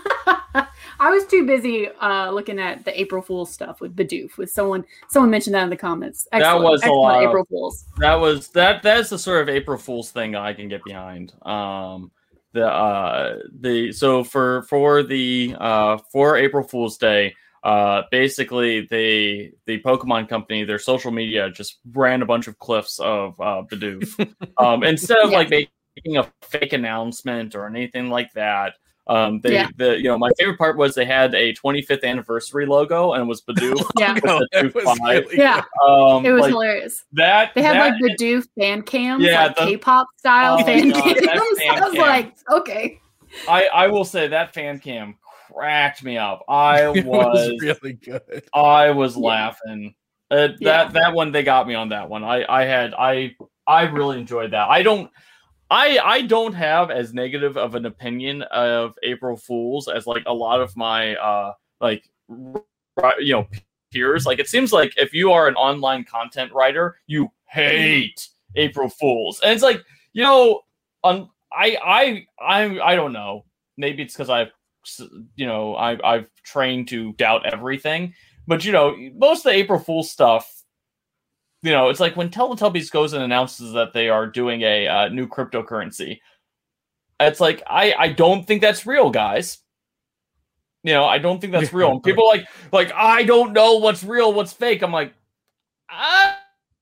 I was too busy uh, looking at the April Fool's stuff with Bidoof. With someone, someone mentioned that in the comments. Excellent, that was a lot April of, Fools. That was that. That's the sort of April Fool's thing I can get behind. Um, the uh, the so for for the uh, for April Fool's Day, uh, basically they the Pokemon Company, their social media just ran a bunch of clips of uh, Bidoof um, instead of yeah. like making a fake announcement or anything like that. Um, they, yeah. the, you know, my favorite part was they had a twenty-fifth anniversary logo and it was Bidoof. yeah. With the was really yeah. Um, it was like, hilarious. That they had that, like Bidoof fan cams, yeah, like the, K-pop style oh fan God, cams. fan I was cam. like, okay. I, I will say that fan cam cracked me up. I was, was really good. I was yeah. laughing. Uh, yeah. That that one, they got me on that one. I, I had I I really enjoyed that. I don't. I, I don't have as negative of an opinion of April Fools as like a lot of my uh like you know peers. Like it seems like if you are an online content writer, you hate April Fools, and it's like you know, on I I I I don't know. Maybe it's because I've you know I I've trained to doubt everything, but you know most of the April Fools stuff. You know, it's like when Teletubbies goes and announces that they are doing a uh, new cryptocurrency. It's like, I, I don't think that's real, guys. You know, I don't think that's real. And people are like, like, I don't know what's real, what's fake. I'm like, ah,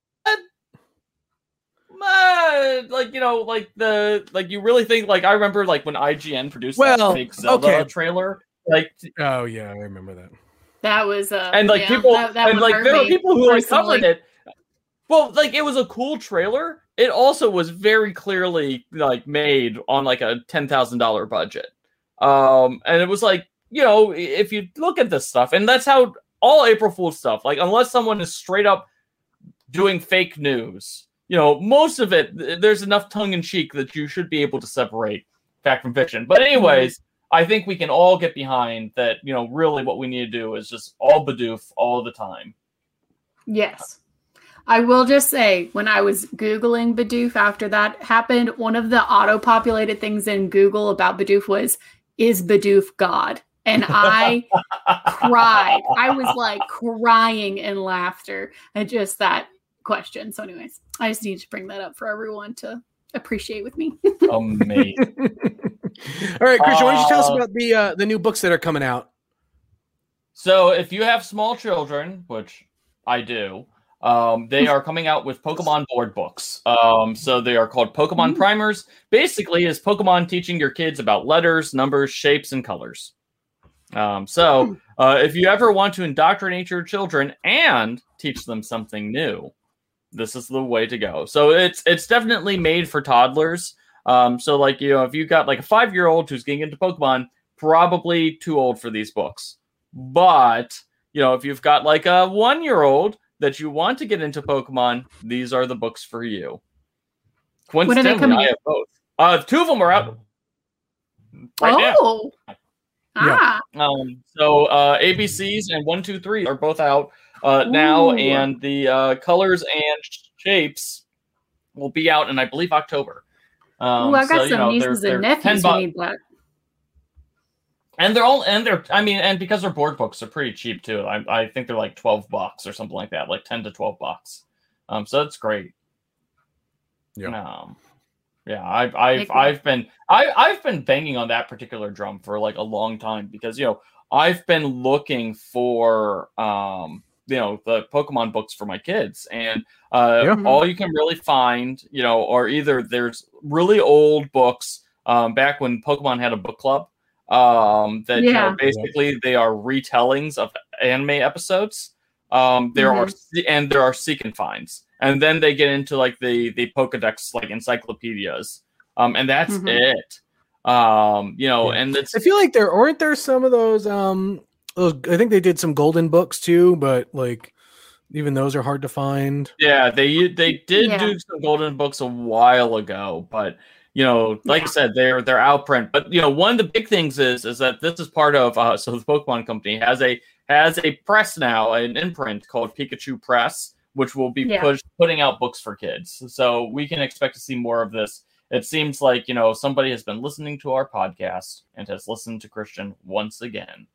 uh, like, you know, like the, like, you really think, like, I remember, like, when I G N produced Well, that fake Zelda okay. trailer, like, Oh yeah, I remember that. That was uh, and like yeah, people, that, that and one like hurt there were me people who like personally. covered it. Well, like it was a cool trailer. It also was very clearly like made on like a ten thousand dollar budget, um, and it was like, you know, if you look at this stuff, and that's how all April Fool's stuff, like unless someone is straight up doing fake news, you know, most of it, there's enough tongue in cheek that you should be able to separate fact from fiction. But anyways, I think we can all get behind that, you know, really what we need to do is just all Bidoof all the time. Yes. I will just say, when I was Googling Bidoof after that happened, one of the auto-populated things in Google about Bidoof was, is Bidoof God? And I cried. I was like crying in laughter at just that question. So anyways, I just need to bring that up for everyone to appreciate with me. Amazing. All right, Christian, why don't you tell us Uh, about the uh, the new books that are coming out? So if you have small children, which I do, um, they are coming out with Pokemon board books. Um, so they are called Pokemon Primers. Basically, is Pokemon teaching your kids about letters, numbers, shapes, and colors. Um, so uh, if you ever want to indoctrinate your children and teach them something new, this is the way to go. So it's it's definitely made for toddlers. Um, so like, you know, if you got like a five-year-old who's getting into Pokemon, probably too old for these books. But, you know, if you've got like a one-year-old that you want to get into Pokemon, these are the books for you. When are they Coincidentally, coming? I have both. Uh, two of them are out right now. Oh. Ah. Um, so uh, A B Cs and one, two, three are both out uh, now, Ooh. and the uh, colors and shapes will be out in, I believe, October. Um, Ooh, I got so, you some know, nieces they're, and they're ten nephews who bucks, need that. and they're all, and they're, I mean, and because they're board books, they're pretty cheap too. I, I think they're like twelve bucks or something like that, like ten to twelve bucks. Um, so that's great. Yeah. Um, yeah, I've I've Make I've been I I've been banging on that particular drum for like a long time because, you know, I've been looking for um you know the Pokemon books for my kids, and uh Yeah. all you can really find, you know, or either there's really old books um back when Pokemon had a book club, um that you Yeah. know basically they are retellings of anime episodes. Um there Mhm. are se- and there are seek and finds. And then they get into like the the Pokedex like encyclopedias, um, and that's Mhm. it. Um, you know, Yeah. and it's I feel like there aren't there some of those. Um, those I think they did some golden books too, but like even those are hard to find. yeah, they they did Yeah. do some golden books a while ago, but you know, like Yeah. I said, they're they're out print. But you know, one of the big things is is that this is part of uh, so the Pokemon Company has a has a press now, an imprint called Pikachu Press, which will be Yeah. push, putting out books for kids. So we can expect to see more of this. It seems like, you know, somebody has been listening to our podcast and has listened to Christian once again.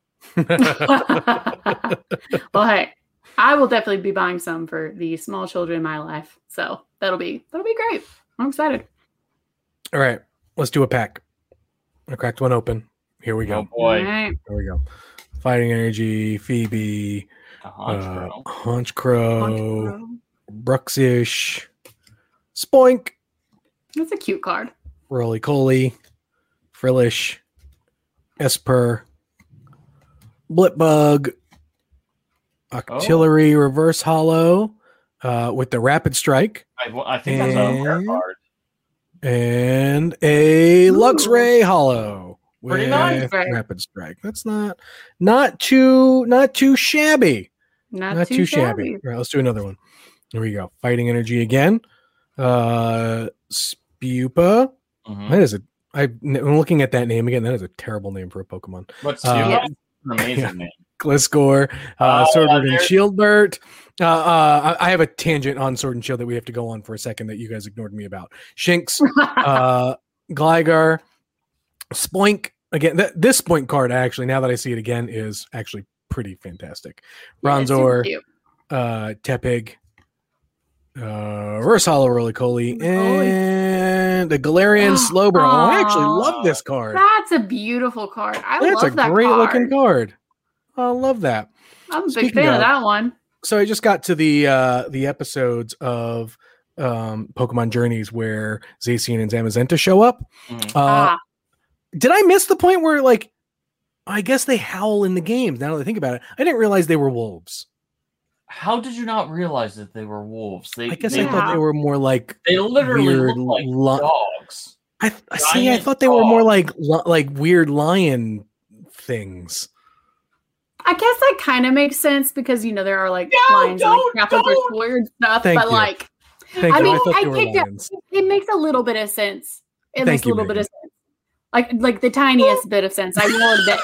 Well, hey, I will definitely be buying some for the small children in my life. So that'll be that'll be great. I'm excited. All right, let's do a pack. I cracked one open. Here we Oh go. boy. All right. Here we go. Fighting Energy, Phoebe, Uh-huh, uh, true. Haunch Crow, Bruxish, Spoink, That's a cute card. Roly Coly, Frillish, Esper, Blipbug, Octillery Reverse Hollow uh, with the Rapid Strike, I, I think that's a rare And- card. and a Ooh. Luxray Hollow with Pretty nice. Rapid Strike. That's not not too not too shabby. Not, Not, too, too shabby. shabby. All right, let's do another one. Here we go. Fighting Energy again. Uh, Spupa. Mhm. That is a. I, I'm looking at that name again. That is a terrible name for a Pokemon. What's Uh, Spupa? Yeah. An amazing Yeah. name. Gliscor, uh, Oh, Sword and there's- Shieldbert. Uh, uh, I I have a tangent on Sword and Shield that we have to go on for a second that you guys ignored me about. Shinx, uh, Gligar, Spoink. Again, th- this Spoink card, actually, now that I see it again, is actually pretty fantastic. Yeah, it's super Bronzor, cute. uh, Tepig, uh, Reverse Hollow Roly-Coly, Roly-Coly. and a Galarian Slowbro. Oh, I actually love this card. That's a beautiful card. I That's love a that great card. looking card. I love that. I'm a big Speaking fan of, of- that one. So I just got to the uh, the episodes of um, Pokemon Journeys where Zacian and Zamazenta show up. Mhm. Uh, ah, Did I miss the point where, like, I guess they howl in the games? Now that I think about it, I didn't realize they were wolves. How did you not realize that they were wolves? They, I guess they, I thought Yeah. they were more like they literally weird look like li- dogs. I th- see. I Giant thought they were more dogs. like li- like weird lion things. I guess that kind of makes sense because you know there are like No, lines and, like don't, Catholic or don't. weird stuff, Thank but you. like Thank I you. mean, I thought I they were picked up- lions. it makes a little bit of sense. At Thank least a you, little bit of Megan. sense. Like like the tiniest bit of sense. I will admit.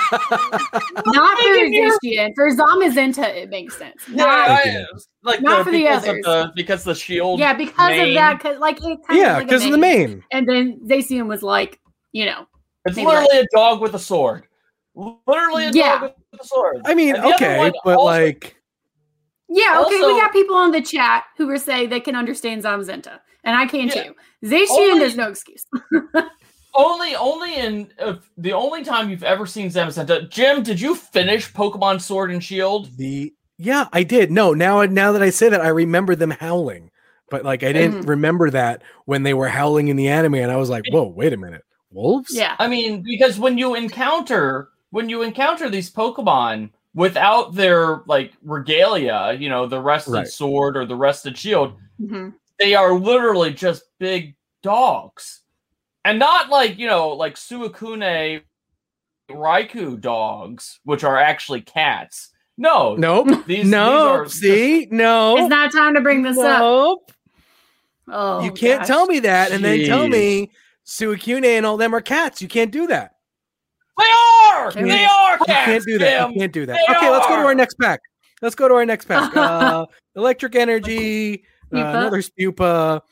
Not for Megan, you're- Zacian. For Zamazenta, it makes sense. Yeah, Not, I, like not the, for the because of others. the because the shield. yeah, because main. of that, cause like it kind Yeah, of like because a of the main. main. And then Zacian was like, you know, It's maybe literally a dog with a sword. Literally a Yeah. dog with a sword. I mean, And the other okay, one but also- like, yeah, okay, we Also- got people on the chat who were saying they can understand Zamazenta, and I can Yeah. too. Zacian, Only- there's no excuse. only only in uh, the only time you've ever seen Zamazenta. Jim, did you finish Pokemon Sword and Shield? the yeah, I did. No, now now that I say that, I remember them howling, but like I didn't Mhm. remember that when they were howling in the anime, and I was like, whoa, wait a minute, wolves? Yeah. I mean, because when you encounter when you encounter these Pokemon without their like regalia, you know, the rested Right. sword or the rested shield, Mhm. they are literally just big dogs. And not like, you know, like Suicune Raikou dogs, which are actually cats. No. Nope. These, nope. these are See, no. It's not time to bring this up. nope. Oh, you can't gosh. tell me that and then tell Jeez. me Suicune and all them are cats. You can't do that. They are! You They are cats! You can't do that. Jim. You can't do that. They Okay, let's go to are. our next pack. Let's go to our next pack. Uh, electric energy, uh, Spupa. another Spupa.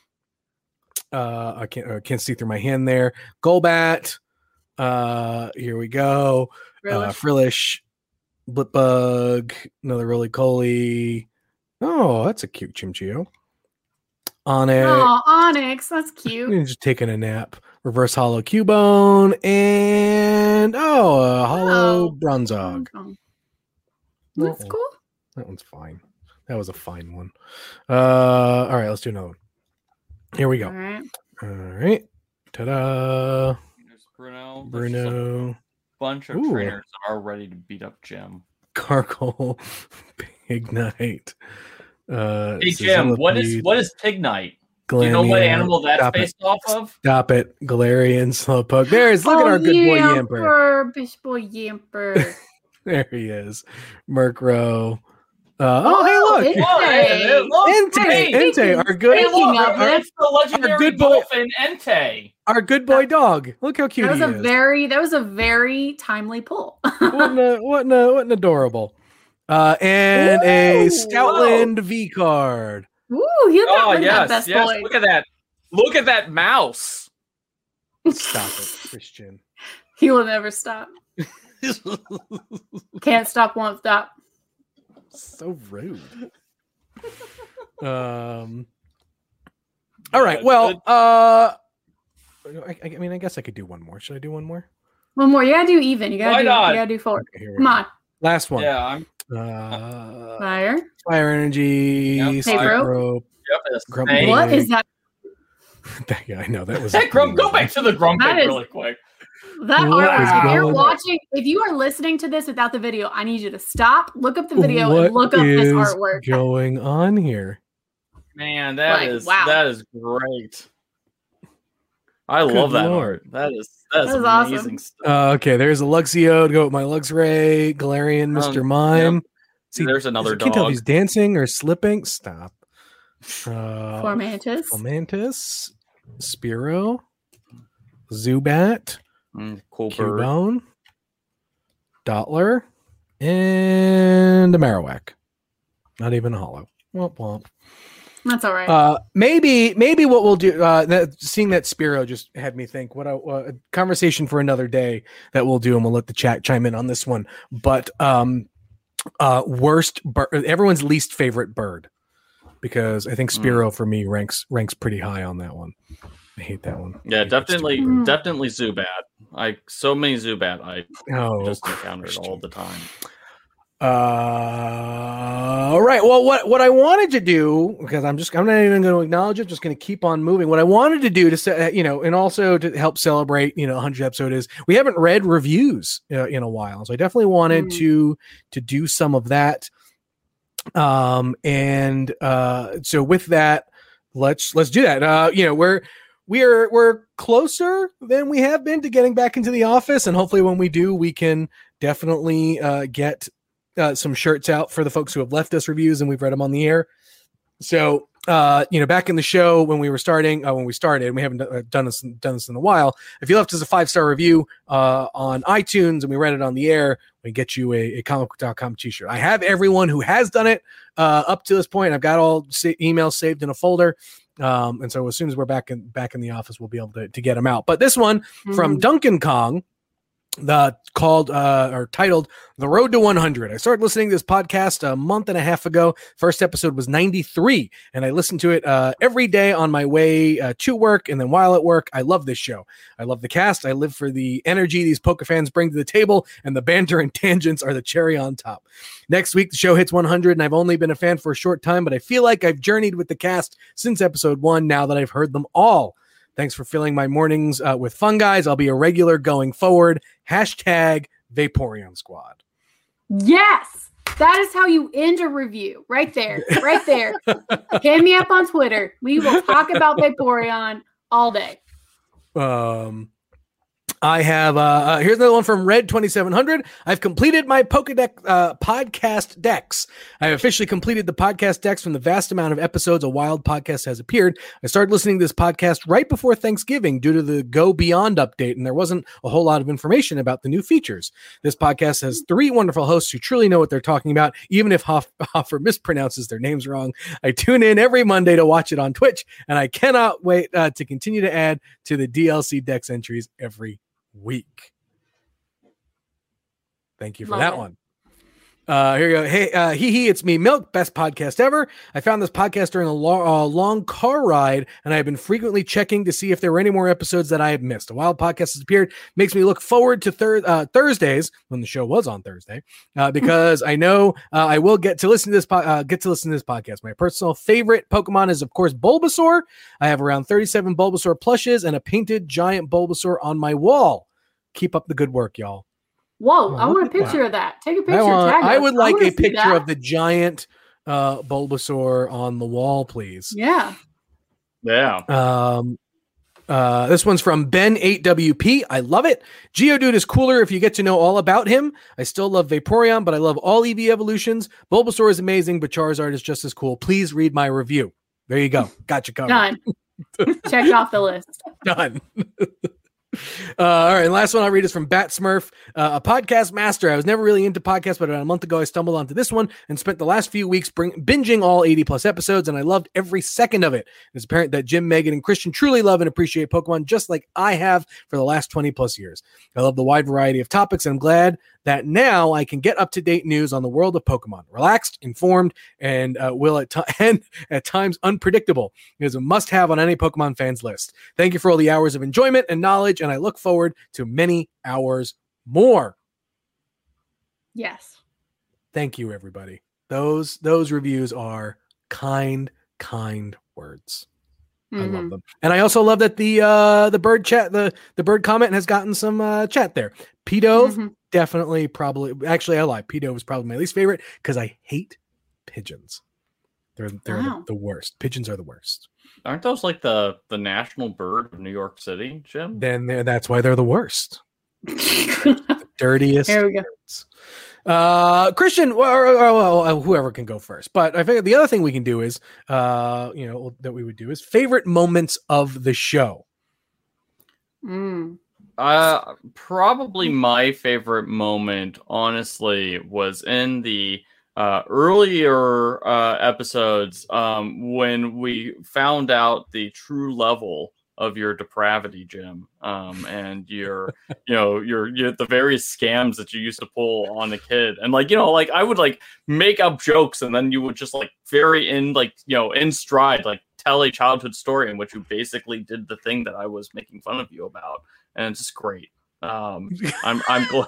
Uh, I can't I can't see through my hand there. Golbat. Uh, here we go. Really? Uh, Frillish, Blipbug, another Roly-Coly. Oh, that's a cute Chimchio. Onyx. Oh, Onyx, that's cute. He's just taking a nap. Reverse Hollow Cubone and oh, a Hollow Oh. Bronzog. Oh. That's Uh-oh. cool. That one's fine. That was a fine one. Uh, all right, let's do another one. Here we All go. right. All right, ta-da, There's Bruno. There's just a Bruno, bunch of Ooh. trainers that are ready to beat up Jim. Gargle, Ignite. Uh, Hey Jim, what is what is Pignite? Do you know what animal that's Stop based it. off of? Stop it, Galarian Slowpoke. There's look at our good boy Yamper. Yamper. Bish boy Yamper. There he is, Murkrow. Uh, oh, hey, look, Entei. Oh, hey, hey, look, Entei, hey, Entei, our good, hey, Speaking look, of it, that's the legendary good boy- dolphin Entei. our good boy dog. Look how cute That was he a is. very that was a very timely pull. what, an, what, an, what an adorable. Uh, and a Ooh, Stoutland V card. Ooh, you got Oh that yes, best yes. boy. Look at that. Look at that mouse. Stop it, Christian. He will never stop. Can't stop, won't stop. So rude. um. All right. Well, uh, I, I mean, I guess I could do one more. Should I do one more? One more. You gotta do even. You gotta Why do not? you gotta do four. Okay, here we Come go. on. Last one. Yeah, I'm. Uh, Fire. fire energy. Yep, Stick fire. rope. Yep, it's Grumpy. snake. What is that? Yeah, I know that was. Hey, Grump, go back to the Grump That is- really quick. That What artwork. is If you're going- watching, if you are listening to this without the video, I need you to stop, look up the video, What and look up this is artwork. going on here? Man, that is Like, wow. that is great. I Good love that Lord. art. That is that is That is awesome. amazing stuff. Uh, okay, there's a Luxio. Go with my Luxray. Galarian, Mister Um, Mime. yep. See, There's another I can't tell if dog. he's dancing or slipping. Stop. Uh, Formantis. Fomantis, Spearow, Zubat, Mm, cool bird. Cubone, Dottler, and a Marowak. Not even a hollow. Womp womp. That's all right. Uh, maybe, maybe what we'll do. Uh, that seeing that Spearow just had me think. What a, a conversation for another day that we'll do, and we'll let the chat chime in on this one. But um, uh, worst bird, everyone's least favorite bird. because I think Spiro for me ranks ranks pretty high on that one. I hate that one. Yeah, definitely, Mm. definitely Zubat. I so many Zubat I Oh, just encountered Christian. all the time. Uh, all right. Well, what what I wanted to do, because I'm just I'm not even going to acknowledge it, just going to keep on moving. What I wanted to do to say, you know, and also to help celebrate, you know, one hundred episode is we haven't read reviews uh, in a while, so I definitely wanted Mm. to to do some of that. Um, and uh, so with that, let's let's do that. Uh, you know, we're we're we're closer than we have been to getting back into the office, and hopefully, when we do, we can definitely uh, get. Uh, some shirts out for the folks who have left us reviews and we've read them on the air. So, uh, you know, back in the show when we were starting, uh, when we started, we haven't d- done this done this in a while. If you left us a five star review uh, on iTunes and we read it on the air, we get you a, a comic book dot com t-shirt. I have everyone who has done it uh, up to this point. I've got all sa- emails saved in a folder. Um, and so as soon as we're back in back in the office, we'll be able to, to get them out. But this one from Mhm. Duncan Kong, the called uh or titled The Road to one hundred. I started listening to this podcast a month and a half ago. First episode was ninety-three, and I listened to it uh every day on my way uh, to work and then while at work. I love this show. I love the cast. I live for the energy these Poke fans bring to the table, and the banter and tangents are the cherry on top. Next week the show hits one hundred, and I've only been a fan for a short time, but I feel like I've journeyed with the cast since episode one now that I've heard them all. Thanks for filling my mornings uh, with fun, guys. I'll be a regular going forward. Hashtag Vaporeon Squad. Yes, that is how you end a review. Right there, right there. Hit me up on Twitter. We will talk about Vaporeon all day. Um, I have, uh, uh, here's another one from Red twenty-seven hundred. I've completed my Pokedex uh, podcast decks. I have officially completed the podcast decks from the vast amount of episodes a Wild podcast has appeared. I started listening to this podcast right before Thanksgiving due to the Go Beyond update, and there wasn't a whole lot of information about the new features. This podcast has three wonderful hosts who truly know what they're talking about, even if Hoff- Hoffer mispronounces their names wrong. I tune in every Monday to watch it on Twitch, and I cannot wait uh, to continue to add to the D L C Dex entries every week. Thank you for Love that it. one. Uh, here you go. Hey, uh, hee hee, it's me, Milk. Best podcast ever. I found this podcast during a lo- uh, long car ride, and I have been frequently checking to see if there were any more episodes that I have missed. A Wild podcast has appeared. Makes me look forward to thir- uh, Thursdays when the show was on Thursday, uh, because I know uh, I will get to listen to this. Po- uh, get to listen to this podcast. My personal favorite Pokemon is, of course, Bulbasaur. I have around thirty-seven Bulbasaur plushes and a painted giant Bulbasaur on my wall. Keep up the good work, y'all. Whoa, Oh, I want a look at picture of that. Take a I, picture. want, tag I us. would like wanna a see picture that. of the giant uh, Bulbasaur on the wall, please. Yeah. Yeah. Um, uh, this one's from Ben eight W P. I love it. Geodude is cooler if you get to know all about him. I still love Vaporeon, but I love all E V evolutions. Bulbasaur is amazing, but Charizard is just as cool. Please read my review. There you go. Got you covered. Done. Checked off the list. Done. Uh, all right, and last one I'll read is from Bat Smurf, uh, a podcast master. I was never really into podcasts, but about a month ago I stumbled onto this one and spent the last few weeks bring, binging all eighty plus episodes, and I loved every second of it. It's apparent that Jim, Megan, and Christian truly love and appreciate Pokemon just like I have for the last twenty plus years. I love the wide variety of topics, and I'm glad that now I can get up-to-date news on the world of Pokemon. Relaxed, informed, and uh, will at, t- and at times unpredictable. It is a must-have on any Pokemon fan's list. Thank you for all the hours of enjoyment and knowledge, and I look forward to many hours more. Yes. Thank you, everybody. Those those reviews are kind, kind words. I Mhm. love them, and I also love that the uh, the bird chat, the the bird comment has gotten some uh, chat there. P-Dove, Mhm. definitely, probably. Actually, I lied. P-Dove was probably my least favorite because I hate pigeons. They're they're Wow. the, the worst. Pigeons are the worst. Aren't those like the the national bird of New York City, Jim? Then they're- that's why they're the worst. Dirtiest. Here we go. birds. Uh, Christian, or, or- or- or whoever can go first. But I think the other thing we can do is, uh, you know, that we would do is favorite moments of the show. Mm. Uh, probably my favorite moment, honestly, was in the uh, earlier uh, episodes um, when we found out the true level of your depravity, Jim, um, and your, you know, your, your the various scams that you used to pull on a kid, and like, you know, like I would like make up jokes, and then you would just like very in like, you know, in stride, like tell a childhood story in which you basically did the thing that I was making fun of you about, and it's just great. Um, I'm I'm glad.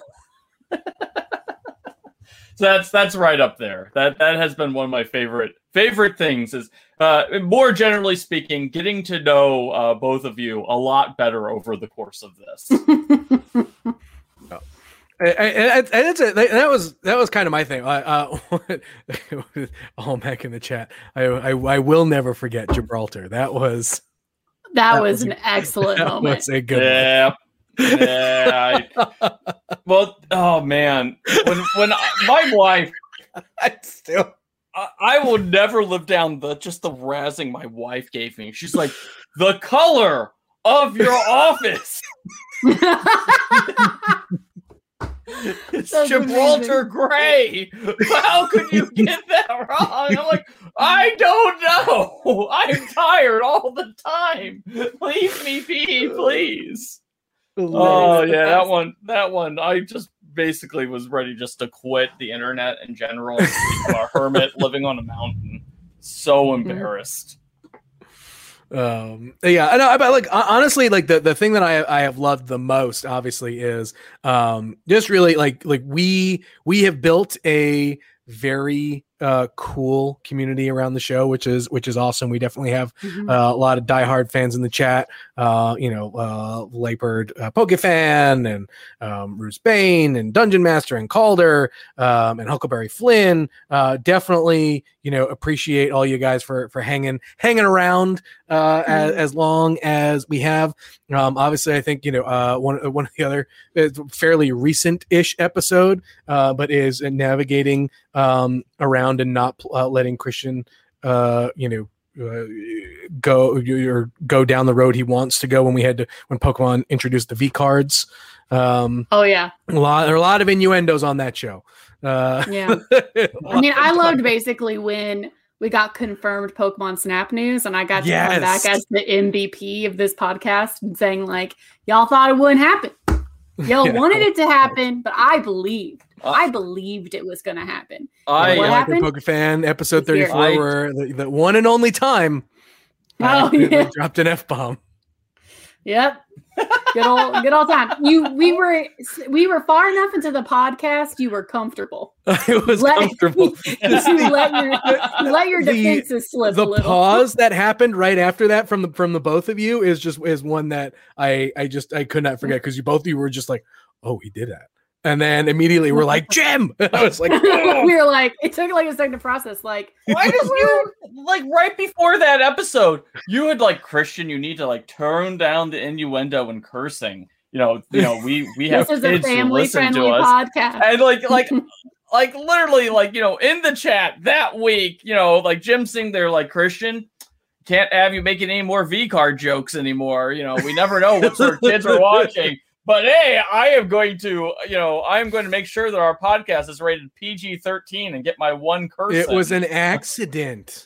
So that's that's right up there. That that has been one of my favorite favorite things. Is uh, more generally speaking, getting to know uh, both of you a lot better over the course of this. oh. and, and, and it's a, that was that was kind of my thing. Uh, all back in the chat. I, I I will never forget Gibraltar. That was that, that was, was an a, excellent that moment. Was a good yeah. One. Yeah. I, well, oh man, when when my wife, I still, I, I will never live down the just the razzing my wife gave me. She's like, the color of your office. It's That's Gibraltar amazing. Gray. How could you get that wrong? I'm like, I don't know. I'm tired all the time. Leave me be, please. Oh yeah, that one, that one. I just basically was ready just to quit the internet in general. And become a hermit living on a mountain. So embarrassed. Um. Yeah. I know. But like honestly, like the, the thing that I I have loved the most, obviously, is um just really like like we we have built a very uh cool community around the show, which is which is awesome. We definitely have mm-hmm. uh, a lot of diehard fans in the chat. Uh, you know, uh, Laperd uh, Pokefan and um, Bruce Bain and Dungeon Master and Calder um, and Huckleberry Flynn. Uh, definitely, you know, appreciate all you guys for for hanging hanging around uh, mm-hmm. as, as long as we have. Um, obviously, I think you know uh, one one of the other fairly recent-ish episode, uh, but is navigating um, around and not uh, letting Christian, uh, you know. Uh, go or go down the road he wants to go when we had to when Pokemon introduced the V cards. Um, oh yeah, a lot there are a lot of innuendos on that show. Uh, yeah, I mean, I loved basically when we got confirmed Pokemon Snap news, and I got to yes. come back as the M V P of this podcast and saying like, y'all thought it wouldn't happen. Y'all yeah. wanted it to happen, but I believed. Uh, I believed it was going to happen. I what like happened? Pokefan episode thirty-four, I, where the, the one and only time oh, I yeah. dropped an F-bomb. Yep. Good old good old time. You we were we were far enough into the podcast, you were comfortable. It was let, comfortable. you, let your, you let your defenses the, slip the a little. Pause that happened right after that from the from the both of you is just is one that I I just I could not forget, because you both of you were just like, oh, he did that. And then immediately we're like, Jim. I was like, oh. we were like, it took like a second to process. Like, why does you like right before that episode, you had like, Christian, you need to like turn down the innuendo and cursing. You know, you know, we we have this is kids a who listen to us, podcast. and like like like literally like you know in the chat that week, you know, like Jim saying there like, Christian, can't have you making any more V card jokes anymore. You know, we never know what sort of kids are watching. But hey, I am going to, you know, I am going to make sure that our podcast is rated P G thirteen and get my one curse. It in. was an accident.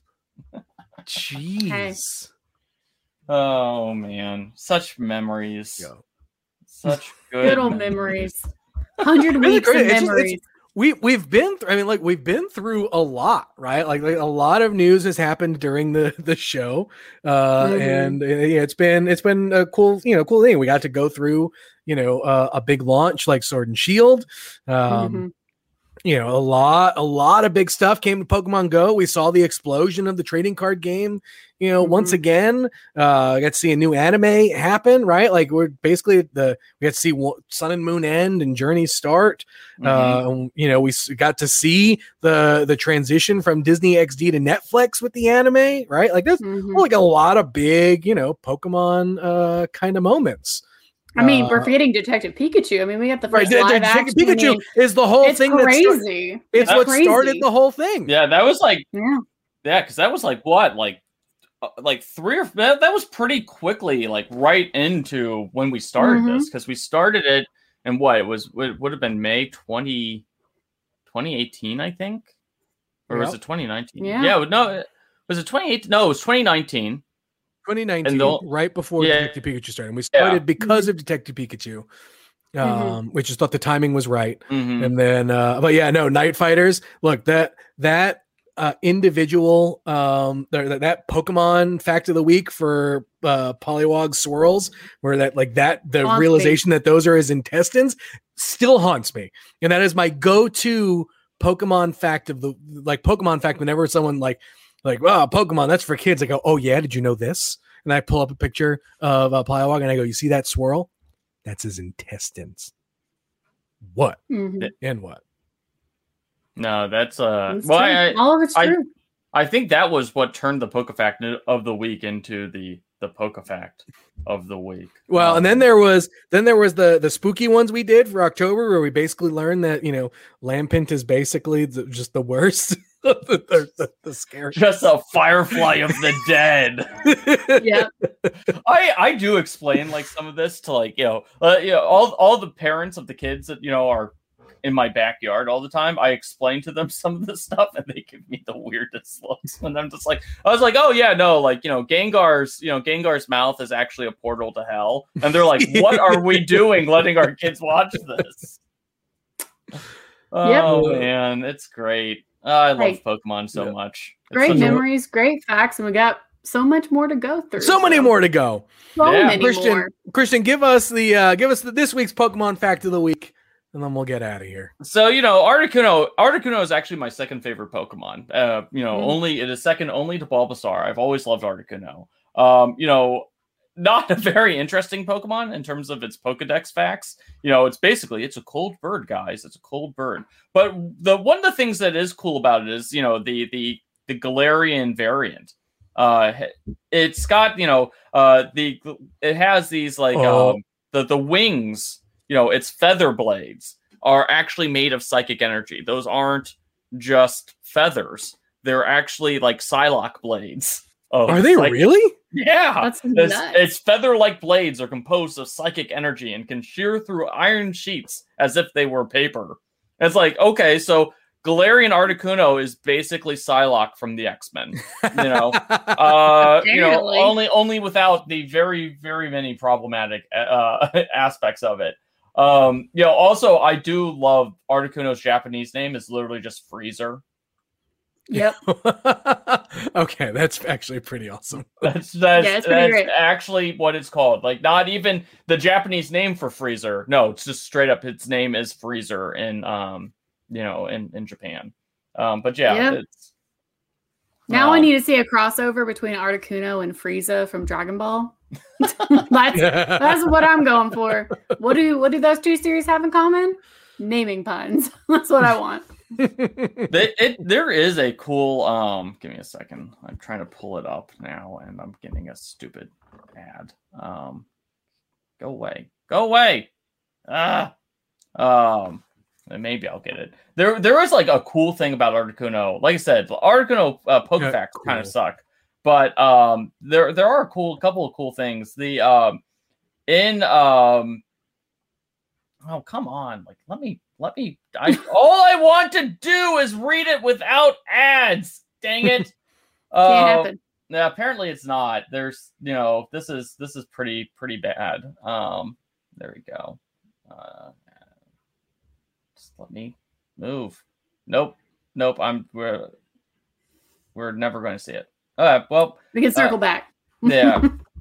Jeez. Oh man, such memories. Yo. Such good, good old memories. Hundred weeks of it's memories. Just, it's, we we've been through. I mean, like we've been through a lot, right? Like, like a lot of news has happened during the the show, uh, mm-hmm. and uh, yeah, it's been it's been a cool, you know, cool thing. We got to go through, you know, uh, a big launch like Sword and Shield. Um, mm-hmm. You know, a lot, a lot of big stuff came to Pokemon Go. We saw the explosion of the trading card game. You know, mm-hmm. once again, uh, got to see a new anime happen, right? Like we're basically the we got to see Sun and Moon end and Journey start. Mm-hmm. Uh, you know, we got to see the the transition from Disney X D to Netflix with the anime, right? Like there's mm-hmm. like a lot of big, you know, Pokemon uh, kind of moments. I mean, uh, we're forgetting Detective Pikachu. I mean, we got the first right, live Detective action. Pikachu I mean, is the whole it's thing. Crazy. That started, it's That's what crazy. started the whole thing. Yeah, that was like, yeah, yeah, because that was like what, like, uh, like three or that, that was pretty quickly, like right into when we started mm-hmm. this, because we started it in what it was it would have been May twentieth, twenty eighteen, I think, or yep. was it twenty nineteen? Yeah, yeah, no, was it twenty eighteen? No, it was twenty nineteen. twenty nineteen, And the- right before Yeah. Detective Pikachu started. And we started Yeah. because of Detective Pikachu. Um, Mhm. we just thought the timing was right. Mhm. And then, uh, but yeah, no, Night Fighters. Look, that that uh, individual, um, that, that Pokemon fact of the week for uh, Poliwag Swirls, where that like that the Haunts me. realization that those are his intestines still haunts me, and that is my go-to Pokemon fact of the like Pokemon fact. Whenever someone like like oh Pokemon, that's for kids, I go, oh yeah, did you know this? And I pull up a picture of uh, Poliwag, and I go, you see that swirl? That's his intestines. What Mhm. and what? No, that's uh. It's Well, true. I, All of it's I- true. I think that was what turned the PokeFact of the week into the the PokeFact of the week. Well, and then Um, there was then there was the the spooky ones we did for October, where we basically learned that you know Lampint is basically the, just the worst, the, the, the, the scary. just a Firefly of the dead. Yeah. I I do explain like some of this to like you know uh, you know all all the parents of the kids that you know are in my backyard all the time. I explain to them some of this stuff, and they give me the weirdest looks. And I'm just like, I was like, oh yeah, no, like you know, Gengar's you know Gengar's mouth is actually a portal to hell, and they're like, what are we doing, letting our kids watch this? Oh man, it's great. Oh, I love Like, Pokemon so yeah. much. It's Great such a- memories, great facts, and we got so much more to go through. So many more to go. So Yeah. many Christian, more. Christian, give us the uh, give us the, this week's Pokemon fact of the week, and then we'll get out of here. So you know, Articuno. Articuno is actually my second favorite Pokemon. Uh, you know, Mhm. only it is second only to Bulbasaur. I've always loved Articuno. Um, you know, not a very interesting Pokemon in terms of its Pokedex facts. You know, it's basically it's a cold bird, guys. It's a cold bird. But the one of the things that is cool about it is you know the the the Galarian variant. Uh, it's got you know uh the it has these like Oh. um the the wings. You know, its feather blades are actually made of psychic energy. Those aren't just feathers. They're actually like Psylocke blades. of Are they psychic- really? Yeah. That's Its, nuts. its feather-like blades are composed of psychic energy and can shear through iron sheets as if they were paper. It's like, okay, so Galarian Articuno is basically Psylocke from the X-Men. You know, uh, you know, Apparently. only only without the very very many problematic uh, aspects of it. Um, you know, also I do love Articuno's Japanese name is literally just Freezer. Yep. Okay, that's actually pretty awesome. That's that's, Yeah, it's pretty that's great. actually what it's called. Like not even the Japanese name for Freezer. No, it's just straight up its name is Freezer in um you know in in Japan. Um, but yeah, Yep. it's Now I um, need to see a crossover between Articuno and Frieza from Dragon Ball. that's that's what I'm going for. What do what do those two series have in common? Naming puns. That's what I want. They, it, there is a cool um give me a second, I'm trying to pull it up now and I'm getting a stupid ad. Um go away go away ah um and maybe I'll get it. There there is like a cool thing about Articuno. Like I said, Articuno uh, Pokefacts Yeah, kind of cool. suck, but um there there are a cool couple of cool things. The um in um oh come on, like let me let me I all I want to do is read it without ads. Dang it. Can't Uh, happen. yeah, apparently it's not. There's you know, this is this is pretty pretty bad. Um there we go. Uh just let me move. Nope. Nope. I'm we're we're never going to see it. All right. Well, We can circle uh, back. yeah.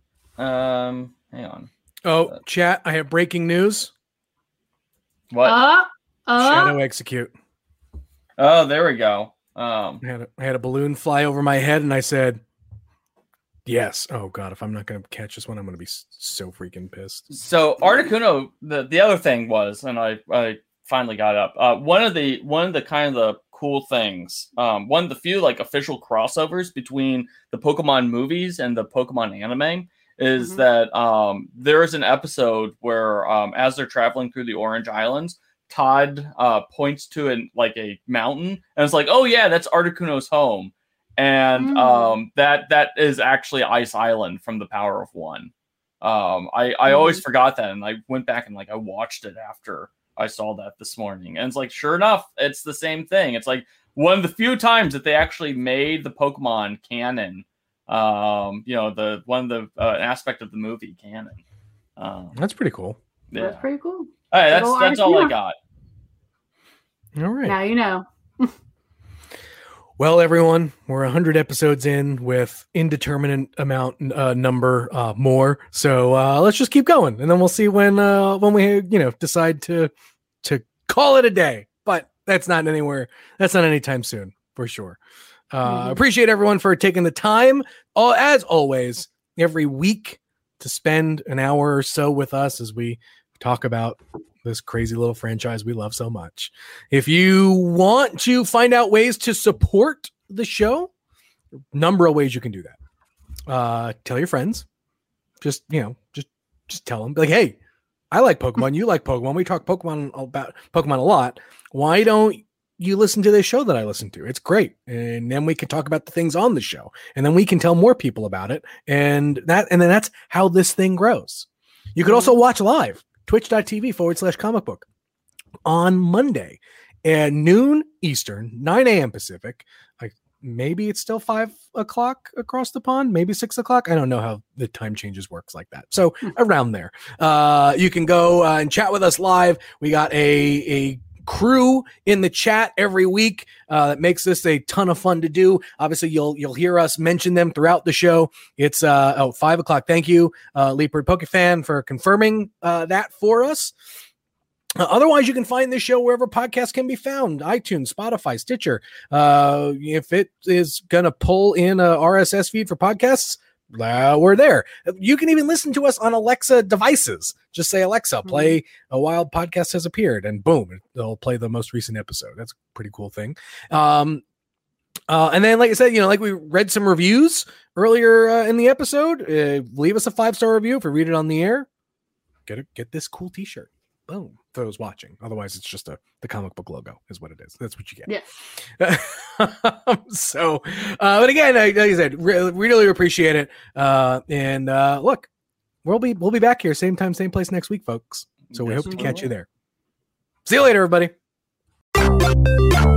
um hang on. Oh, chat! I have breaking news. What? Uh, uh, Shadow execute. Oh, there we go. Um I had a, I had a balloon fly over my head, and I said, "Yes." Oh God, if I'm not going to catch this one, I'm going to be s- so freaking pissed. So Articuno, the, the other thing was, and I, I finally got up. Uh, one of the one of the kind of the cool things, um, one of the few like official crossovers between the Pokemon movies and the Pokemon anime is Mhm. that um, there is an episode where um, as they're traveling through the Orange Islands, Todd uh, points to an like a mountain and it's like, oh yeah, that's Articuno's home, and Mm. um, that that is actually Ice Island from The Power of One. Um, I, I always Mhm. forgot that, and I went back and like I watched it after I saw that this morning, and it's like sure enough, it's the same thing. It's like one of the few times that they actually made the Pokemon canon um, you know, the one of the uh, aspect of the movie canon. Um, That's pretty cool. Yeah. That's pretty cool. All right, that's Well, that's I- all I yeah. got. All right. Now you know. Well, everyone, we're one hundred episodes in with indeterminate amount uh, number uh, more. So uh, let's just keep going, and then we'll see when uh, when we you know decide to to call it a day. But that's not anywhere. That's not anytime soon, for sure. Uh, Mhm. Appreciate everyone for taking the time, all as always, every week to spend an hour or so with us as we talk about this crazy little franchise we love so much. If you want to find out ways to support the show, number of ways you can do that. Uh, tell your friends. Just, you know, just just tell them, like, hey, I like Pokemon. You like Pokemon. We talk Pokemon about Pokemon a lot. Why don't you listen to this show that I listen to? It's great. And then we can talk about the things on the show. And then we can tell more people about it. And that, and then that's how this thing grows. You could also watch live. Twitch.tv forward slash comic book on Monday at noon Eastern, nine a.m. Pacific. Like maybe it's still five o'clock across the pond, maybe six o'clock. I don't know how the time changes works like that. So around there, uh, you can go uh, and chat with us live. We got a, a crew in the chat every week uh, that makes this a ton of fun to do. Obviously, you'll you'll hear us mention them throughout the show. It's uh, oh five o'clock. Thank you, uh, Leopard Pokefan, for confirming uh, that for us. Uh, otherwise, you can find this show wherever podcasts can be found: iTunes, Spotify, Stitcher. Uh, if it is gonna pull in a R S S feed for podcasts, uh, we're there. You can even listen to us on Alexa devices. Just say, Alexa, play A Wild Podcast Has Appeared, and boom, it'll play the most recent episode. That's a pretty cool thing. Um, uh, and then, like I said, you know, like we read some reviews earlier uh, in the episode. Uh, leave us a five-star review if we read it on the air. Get a, get this cool T-shirt. Boom, for those watching. Otherwise, it's just a the comic book logo is what it is. That's what you get. Yeah. so, uh, but again, like I said, re- really appreciate it. Uh, and uh, look, we'll be we'll be back here same time, same place next week, folks. So we Yes, hope to we catch will. you there. See you later, everybody.